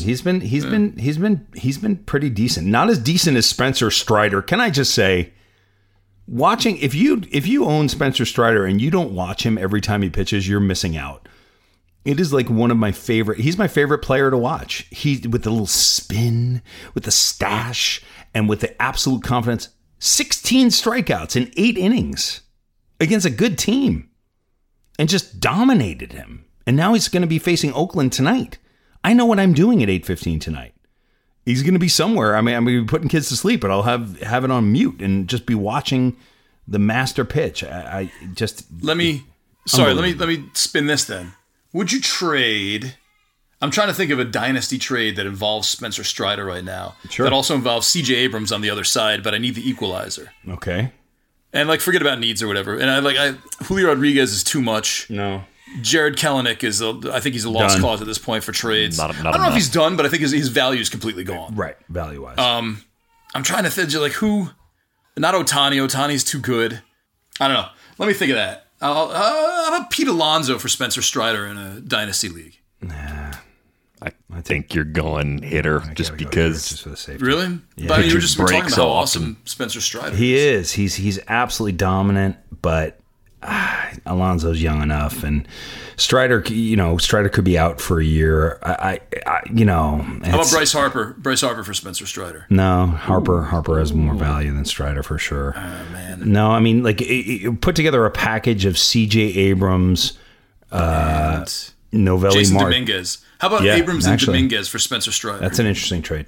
Yeah, he's been pretty decent. Not as decent as Spencer Strider. Can I just say, watching if you own Spencer Strider and you don't watch him every time he pitches, you're missing out. It is like one of my favorite. He's my favorite player to watch. He with the little spin, with the stash, and with the absolute confidence. 16 strikeouts in 8 innings against a good team, and just dominated him. And now he's going to be facing Oakland tonight. I know what I'm doing at 8:15 tonight. He's going to be somewhere. I mean, I'm going to be putting kids to sleep, but I'll have it on mute and just be watching the master pitch. Let me spin this then. Would you trade? I'm trying to think of a dynasty trade that involves Spencer Strider right now. Sure. That also involves C.J. Abrams on the other side, but I need the equalizer. Okay. And forget about needs or whatever. And Julio Rodriguez is too much. No. Jared Kelenic I think he's a lost cause at this point for trades. Not I don't know if he's done, but I think his value is completely gone. Right, value-wise. I'm trying to think, who? Not Ohtani. Ohtani's too good. I don't know. Let me think of that. How about Pete Alonso for Spencer Strider in a dynasty league? Nah. I think you're going hitter just because. Just for the safety. Really? Yeah. But you were just talking about so how awesome Spencer Strider is. He is. He's absolutely dominant, but Alonso's young enough, and Strider could be out for a year. How about Bryce Harper? Bryce Harper for Spencer Strider? No, Harper has more value than Strider for sure. Oh man. No, I mean, like, put together a package of C.J. Abrams, Novelli, Jason Dominguez. How about Abrams and Dominguez for Spencer Strider? That's an interesting trade.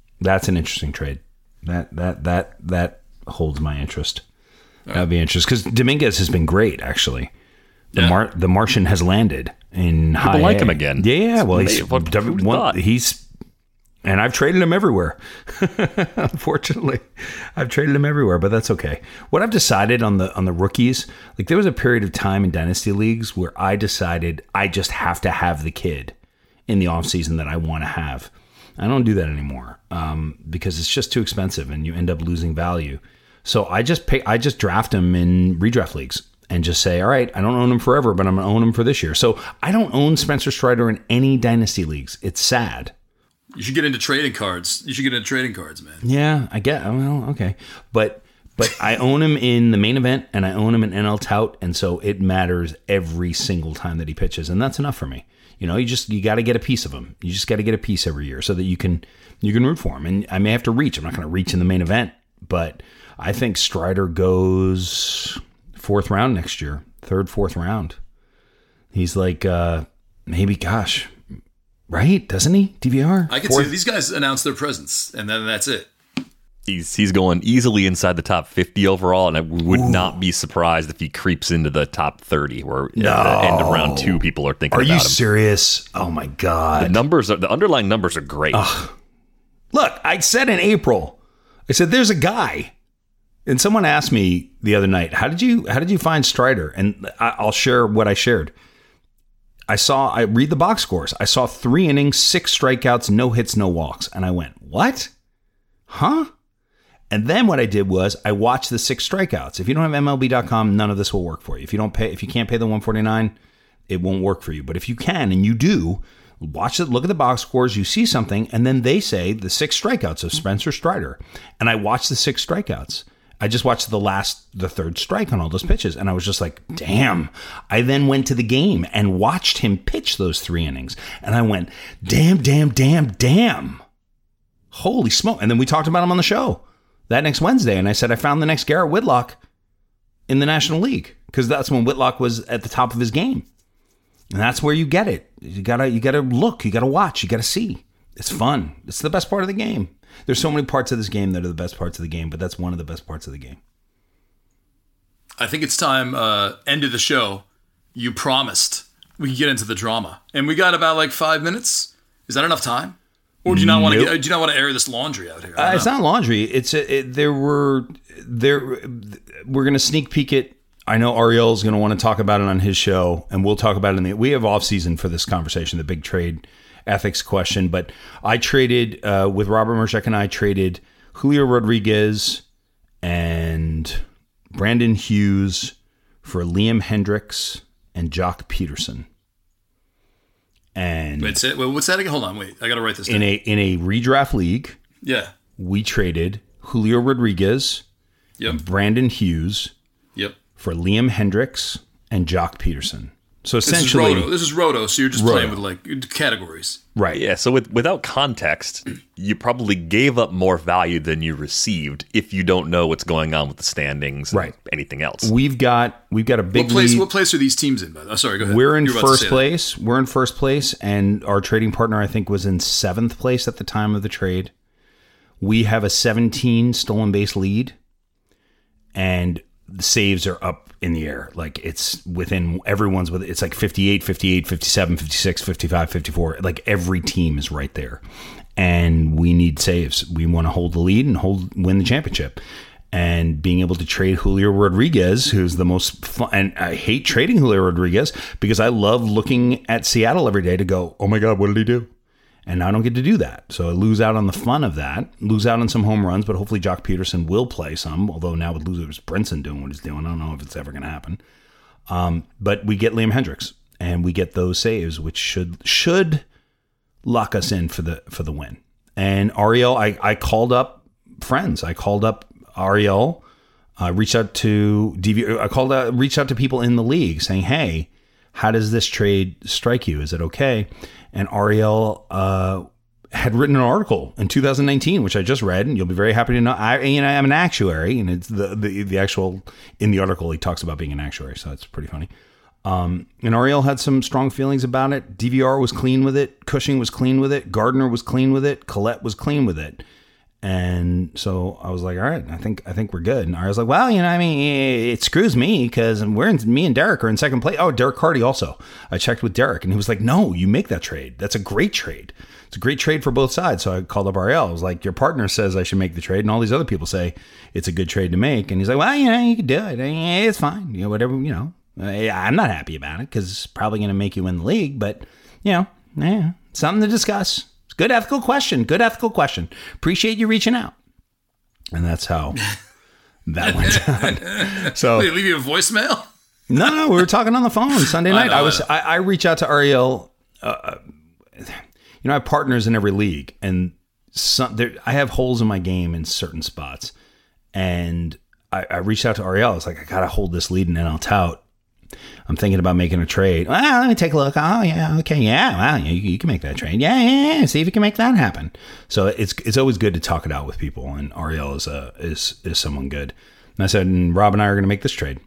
That holds my interest. That'd be interesting because Dominguez has been great, actually. The Martian has landed in high People like A. him again. Yeah, well, he's and I've traded him everywhere. Unfortunately, I've traded him everywhere, but that's okay. What I've decided on the rookies, like, there was a period of time in dynasty leagues where I decided I just have to have the kid in the offseason that I want to have. I don't do that anymore because it's just too expensive and you end up losing value. So I just draft him in redraft leagues and just say, all right, I don't own him forever, but I'm going to own him for this year. So I don't own Spencer Strider in any dynasty leagues. It's sad. You should get into trading cards. Man. Yeah, I get. Well, okay, but I own him in the main event and I own him in NL Tout, and so it matters every single time that he pitches, and that's enough for me. You got to get a piece of him. You just got to get a piece every year so that you can root for him. And I may have to reach. I'm not going to reach in the main event, but I think Strider goes 4th round next year, 3rd, 4th round. He's like, maybe, gosh, right? Doesn't he? DVR? I can see these guys announce their presence, and then that's it. He's going easily inside the top 50 overall, and I would not be surprised if he creeps into the top 30, where at the end of round 2, people are thinking about him. Are you serious? Oh, my God. The underlying numbers are great. Look, I said in April, I said, there's a guy. And someone asked me the other night, how did you find Strider? And I'll share what I shared. I read the box scores. I saw 3 innings, 6 strikeouts, no hits, no walks. And I went, what? Huh? And then what I did was I watched the 6 strikeouts. If you don't have MLB.com, none of this will work for you. If you can't pay the $149, it won't work for you. But if you can, and you do, watch it, look at the box scores, you see something, and then they say the 6 strikeouts of Spencer Strider. And I watched the 6 strikeouts. I just watched the 3rd strike on all those pitches, and I was just like, damn. I then went to the game and watched him pitch those 3 innings, and I went, damn. Holy smoke. And then we talked about him on the show that next Wednesday, and I said I found the next Garrett Whitlock in the National League, because that's when Whitlock was at the top of his game. And that's where you get it. You gotta look, you gotta watch, you gotta see. It's fun. It's the best part of the game. There's so many parts of this game that are the best parts of the game, but that's one of the best parts of the game. I think it's time, end of the show. You promised we could get into the drama. And we got about like 5 minutes. Is that enough time? Or do you not want to air this laundry out here? It's not laundry. We're going to sneak peek it. I know Ariel's going to want to talk about it on his show, and we'll talk about it we have off season for this conversation, the big trade ethics question. But I traded with Robert Mershek, and I traded Julio Rodriguez and Brandon Hughes for Liam Hendricks and Jock Peterson. And what's that again? Hold on, wait. I got to write this down. In a redraft league, yeah, we traded Julio Rodriguez, and Brandon Hughes, for Liam Hendricks and Jock Peterson. So essentially, this is Roto. So you're just playing with like categories, right? Yeah. So without context, you probably gave up more value than you received if you don't know what's going on with the standings, and anything else. We've got a big lead. What place are these teams in? Sorry, go ahead. We're in first place. We're in first place, and our trading partner, I think, was in 7th place at the time of the trade. We have a 17 stolen base lead, and the saves are up in the air. Like it's within everyone's it's like 58, 57, 56, 55, 54. Like every team is right there. And we need saves. We want to hold the lead and win the championship. And being able to trade Julio Rodriguez, who's the most fun, and I hate trading Julio Rodriguez because I love looking at Seattle every day to go, oh my God, what did he do? And I don't get to do that. So I lose out on the fun of that, lose out on some home runs, but hopefully Jock Peterson will play some, although now with Luther Brinson doing what he's doing, I don't know if it's ever going to happen. But we get Liam Hendricks, and we get those saves, which should lock us in for the win. And Ariel, I called up friends. I called up Ariel reached out to reached out to people in the league saying, hey, how does this trade strike you? Is it okay? And Ariel had written an article in 2019, which I just read, and you'll be very happy to know. I'm an actuary, and it's the actual, in the article, he talks about being an actuary, so it's pretty funny. And Ariel had some strong feelings about it. DVR was clean with it. Cushing was clean with it. Gardner was clean with it. Collette was clean with it. And so I was like, all right, I think we're good. And I was like, well, it screws me because me and Derek are in second place. Oh, Derek Carty also. I checked with Derek and he was like, no, you make that trade. That's a great trade. It's a great trade for both sides. So I called up Ariel. I was like, your partner says I should make the trade. And all these other people say it's a good trade to make. And he's like, well, you can do it. It's fine. Whatever, I'm not happy about it because it's probably going to make you win the league. But, something to discuss. Good ethical question. Appreciate you reaching out. And that's how that went down. So did they leave you a voicemail? No, we were talking on the phone Sunday night. I reached out to Ariel. I have partners in every league, and I have holes in my game in certain spots. And I reached out to Ariel. I was like, I got to hold this lead in NL Tout. I'm thinking about making a trade. Well, let me take a look. Oh, yeah. Okay. Yeah. Well, you can make that trade. Yeah. See if you can make that happen. So it's always good to talk it out with people. And Ariel is someone good. And I said, and Rob and I are going to make this trade.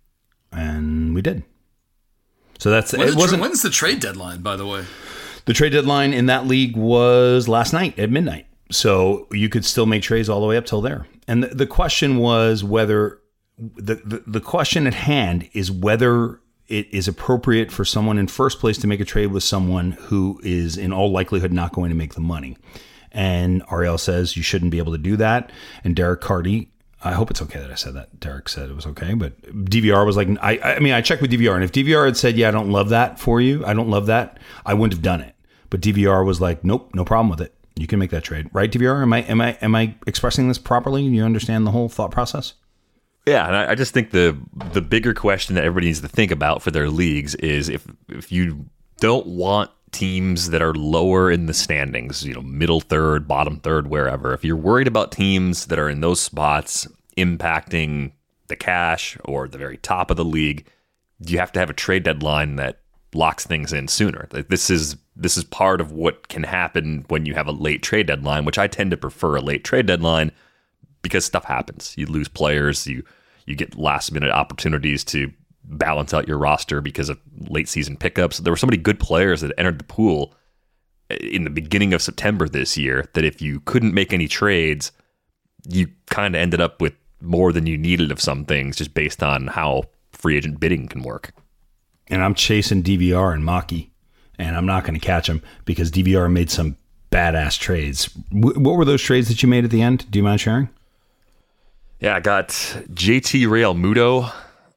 And we did. So when's the trade deadline, by the way? The trade deadline in that league was last night at midnight. So you could still make trades all the way up till there. And the question was whether the question at hand is whether it is appropriate for someone in first place to make a trade with someone who is in all likelihood not going to make the money. And Ariel says you shouldn't be able to do that. And Derek Carty, I hope it's okay that I said that. Derek said it was okay, but DVR was like, I checked with DVR, and if DVR had said, yeah, I don't love that for you, I don't love that, I wouldn't have done it. But DVR was like, nope, no problem with it. You can make that trade. Right, DVR? Am I expressing this properly? You understand the whole thought process? Yeah, and I just think the bigger question that everybody needs to think about for their leagues is if you don't want teams that are lower in the standings, middle third, bottom third, wherever, if you're worried about teams that are in those spots impacting the cash or the very top of the league, you have to have a trade deadline that locks things in sooner. Like this is part of what can happen when you have a late trade deadline, which I tend to prefer a late trade deadline because stuff happens. You lose players, you get last minute opportunities to balance out your roster because of late season pickups. There were so many good players that entered the pool in the beginning of September this year that if you couldn't make any trades, you kind of ended up with more than you needed of some things just based on how free agent bidding can work. And I'm chasing DVR and Maki, and I'm not going to catch him because DVR made some badass trades. What were those trades that you made at the end? Do you mind sharing? Yeah, I got JT Realmuto.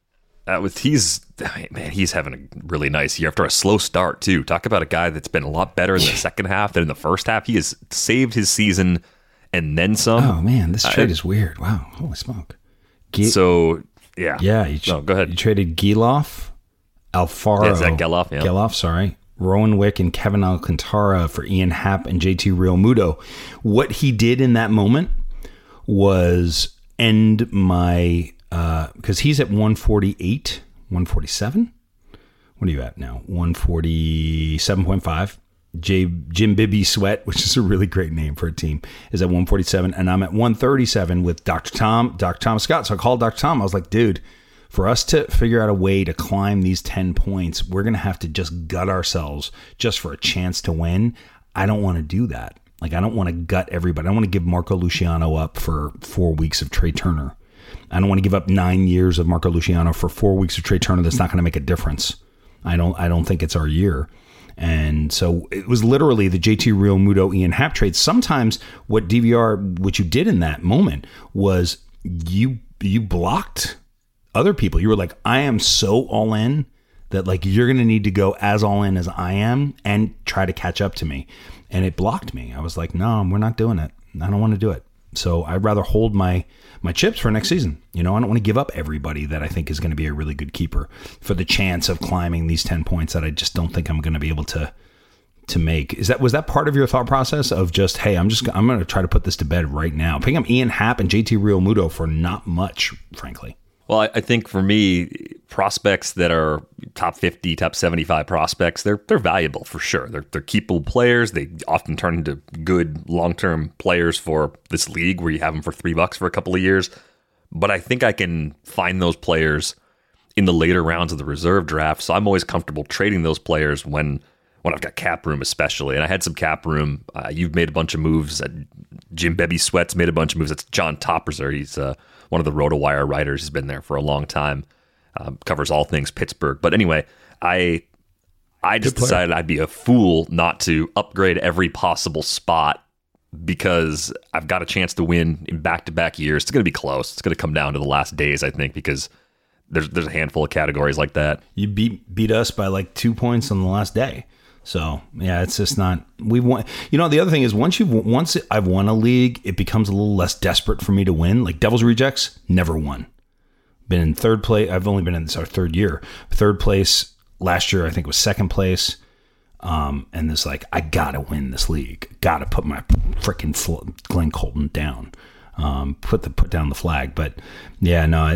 He's having a really nice year after a slow start too. Talk about a guy that's been a lot better in the second half than in the first half. He has saved his season and then some. Oh man, this trade is weird. Wow, holy smoke! Go ahead. You traded Geloff, Alfaro. Yeah, Zach Geloff. Yeah. Geloff, sorry. Rowan Wick and Kevin Alcantara for Ian Happ and JT Realmuto. What he did in that moment was end my because he's at 148, 147. What are you at now? 147.5. Jim Bibby Sweat, which is a really great name for a team, is at 147, and I'm at 137 with Dr. Thomas Scott. So I called Dr. Tom. I was like, dude, for us to figure out a way to climb these 10 points, we're going to have to just gut ourselves just for a chance to win. I don't want to do that. Like, I don't want to gut everybody. I don't want to give Marco Luciano up for 4 weeks of Trey Turner. I don't want to give up 9 years of Marco Luciano for 4 weeks of Trey Turner. That's not going to make a difference. I don't think it's our year. And so it was literally the JT Realmuto Ian Happ trade. Sometimes what you did in that moment was you blocked other people. You were like, I am so all in that like you're going to need to go as all in as I am and try to catch up to me. And it blocked me. I was like, no, we're not doing it. I don't want to do it. So I'd rather hold my chips for next season. I don't want to give up everybody that I think is going to be a really good keeper for the chance of climbing these 10 points that I just don't think I'm going to be able to to make. Was that part of your thought process of just, hey, I'm going to try to put this to bed right now? Picking up Ian Happ and JT Realmuto for not much, frankly. Well, I think for me, prospects that are top 50, top 75 prospects, they're valuable for sure. They're keepable players. They often turn into good long-term players for this league where you have them for $3 for a couple of years. But I think I can find those players in the later rounds of the reserve draft. So I'm always comfortable trading those players when I've got cap room, especially. And I had some cap room. You've made a bunch of moves. Jim Bebby Sweat's made a bunch of moves. That's John Topperser. He's one of the RotoWire writers. He's been there for a long time. Covers all things Pittsburgh. But anyway, I just decided I'd be a fool not to upgrade every possible spot because I've got a chance to win in back-to-back years. It's going to be close. It's going to come down to the last days, I think, because there's a handful of categories like that. You beat us by like 2 points on the last day. So yeah, it's just not. We won. The other thing is once I've won a league, it becomes a little less desperate for me to win. Like Devil's Rejects, never won. Been in third place. I've only been in this our third year. Third place last year, I think was second place. And this I gotta win this league. Gotta put my freaking Glenn Colton down. Put down the flag. But yeah, no,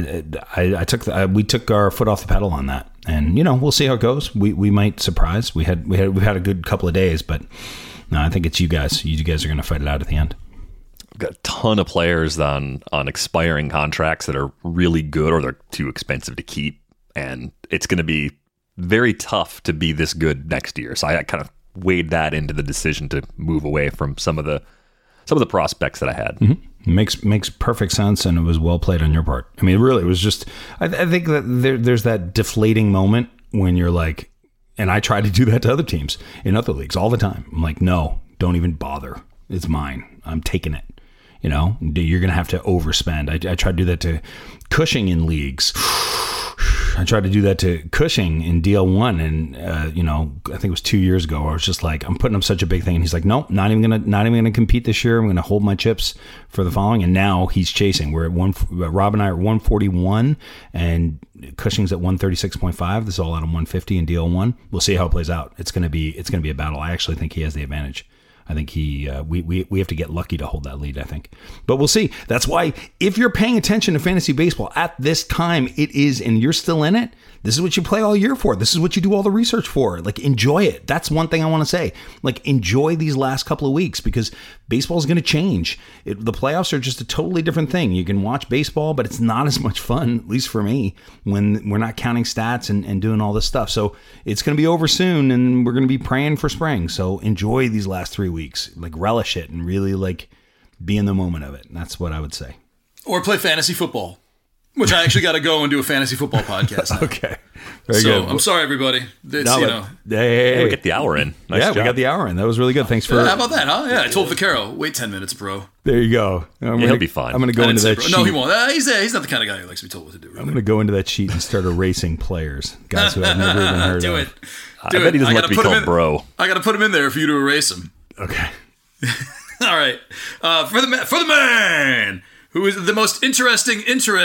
we took our foot off the pedal on that, and we'll see how it goes. We might surprise. We've had a good couple of days, but no, I think it's you guys. You guys are going to fight it out at the end. I've got a ton of players on expiring contracts that are really good or they're too expensive to keep, and it's going to be very tough to be this good next year. So I kind of weighed that into the decision to move away from some of the prospects that I had. Mm-hmm. Makes perfect sense, and it was well played on your part. I mean, really, it was just. I think that there's that deflating moment when you're like, and I try to do that to other teams in other leagues all the time. I'm like, no, don't even bother. It's mine. I'm taking it. You're going to have to overspend. I try to do that to Cushing in leagues. I tried to do that to Cushing in DL1, and I think it was 2 years ago. I was just like, I'm putting up such a big thing, and he's like, nope, not even gonna compete this year. I'm gonna hold my chips for the following. And now he's chasing. We're at Rob and I are at 141, and Cushing's at 136.5. This is all out of 150 in DL1. We'll see how it plays out. It's gonna be a battle. I actually think he has the advantage. I think we have to get lucky to hold that lead, I think. But we'll see. That's why if you're paying attention to fantasy baseball at this time, it is, and you're still in it, this is what you play all year for. This is what you do all the research for. Enjoy it. That's one thing I want to say. Enjoy these last couple of weeks because baseball is going to change. The playoffs are just a totally different thing. You can watch baseball, but it's not as much fun, at least for me, when we're not counting stats and doing all this stuff. So it's going to be over soon, and we're going to be praying for spring. So enjoy these last 3 weeks. Relish it and really be in the moment of it. And that's what I would say. Or play fantasy football. Which I actually got to go and do a fantasy football podcast now. Okay. Very good. I'm sorry, everybody. We get the hour in. Nice job. We got the hour in. That was really good. Thanks for... How about that, huh? Yeah, I told Vaccaro, wait 10 minutes, bro. There you go. He'll be fine. I'm going to go into that sheet. No, he won't. He's not the kind of guy who likes to be told what to do. Really. I'm going to go into that sheet and start erasing players. Guys who I've never even heard do of. It. I bet he doesn't like to be called bro. I got to put him in there for you to erase him. Okay. All right. For the man who is the most interesting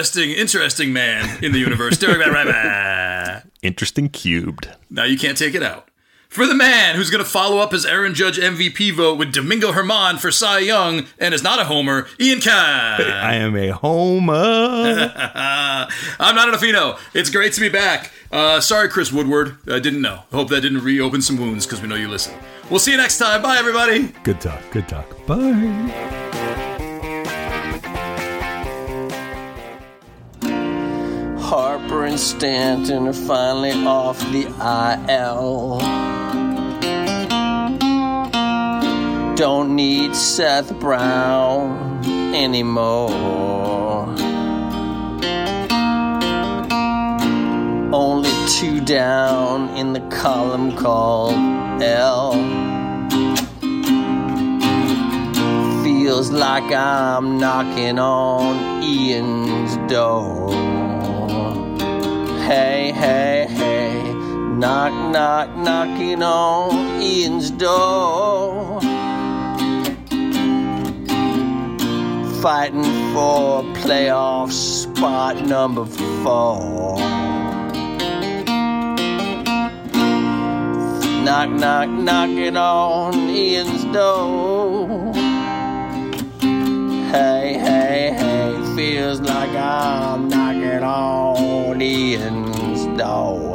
man in the universe, Derek Van. Interesting cubed. Now you can't take it out. For the man who's going to follow up his Aaron Judge MVP vote with Domingo Germán for Cy Young and is not a homer, Ian Kahn. I am a homer. I'm not an Afino. It's great to be back. Sorry, Chris Woodward. I didn't know. Hope that didn't reopen some wounds because we know you listen. We'll see you next time. Bye, everybody. Good talk. Bye. Harper and Stanton are finally off the IL. Don't need Seth Brown anymore. Only 2 down in the column called L. Feels like I'm knocking on Ian's door. Hey, hey, hey, knock, knock, knocking on Ian's door. Fighting for playoff spot number 4. Knock, knock, knocking on Ian's door. Hey, hey, hey, feels like I'm knocking on Ian's door.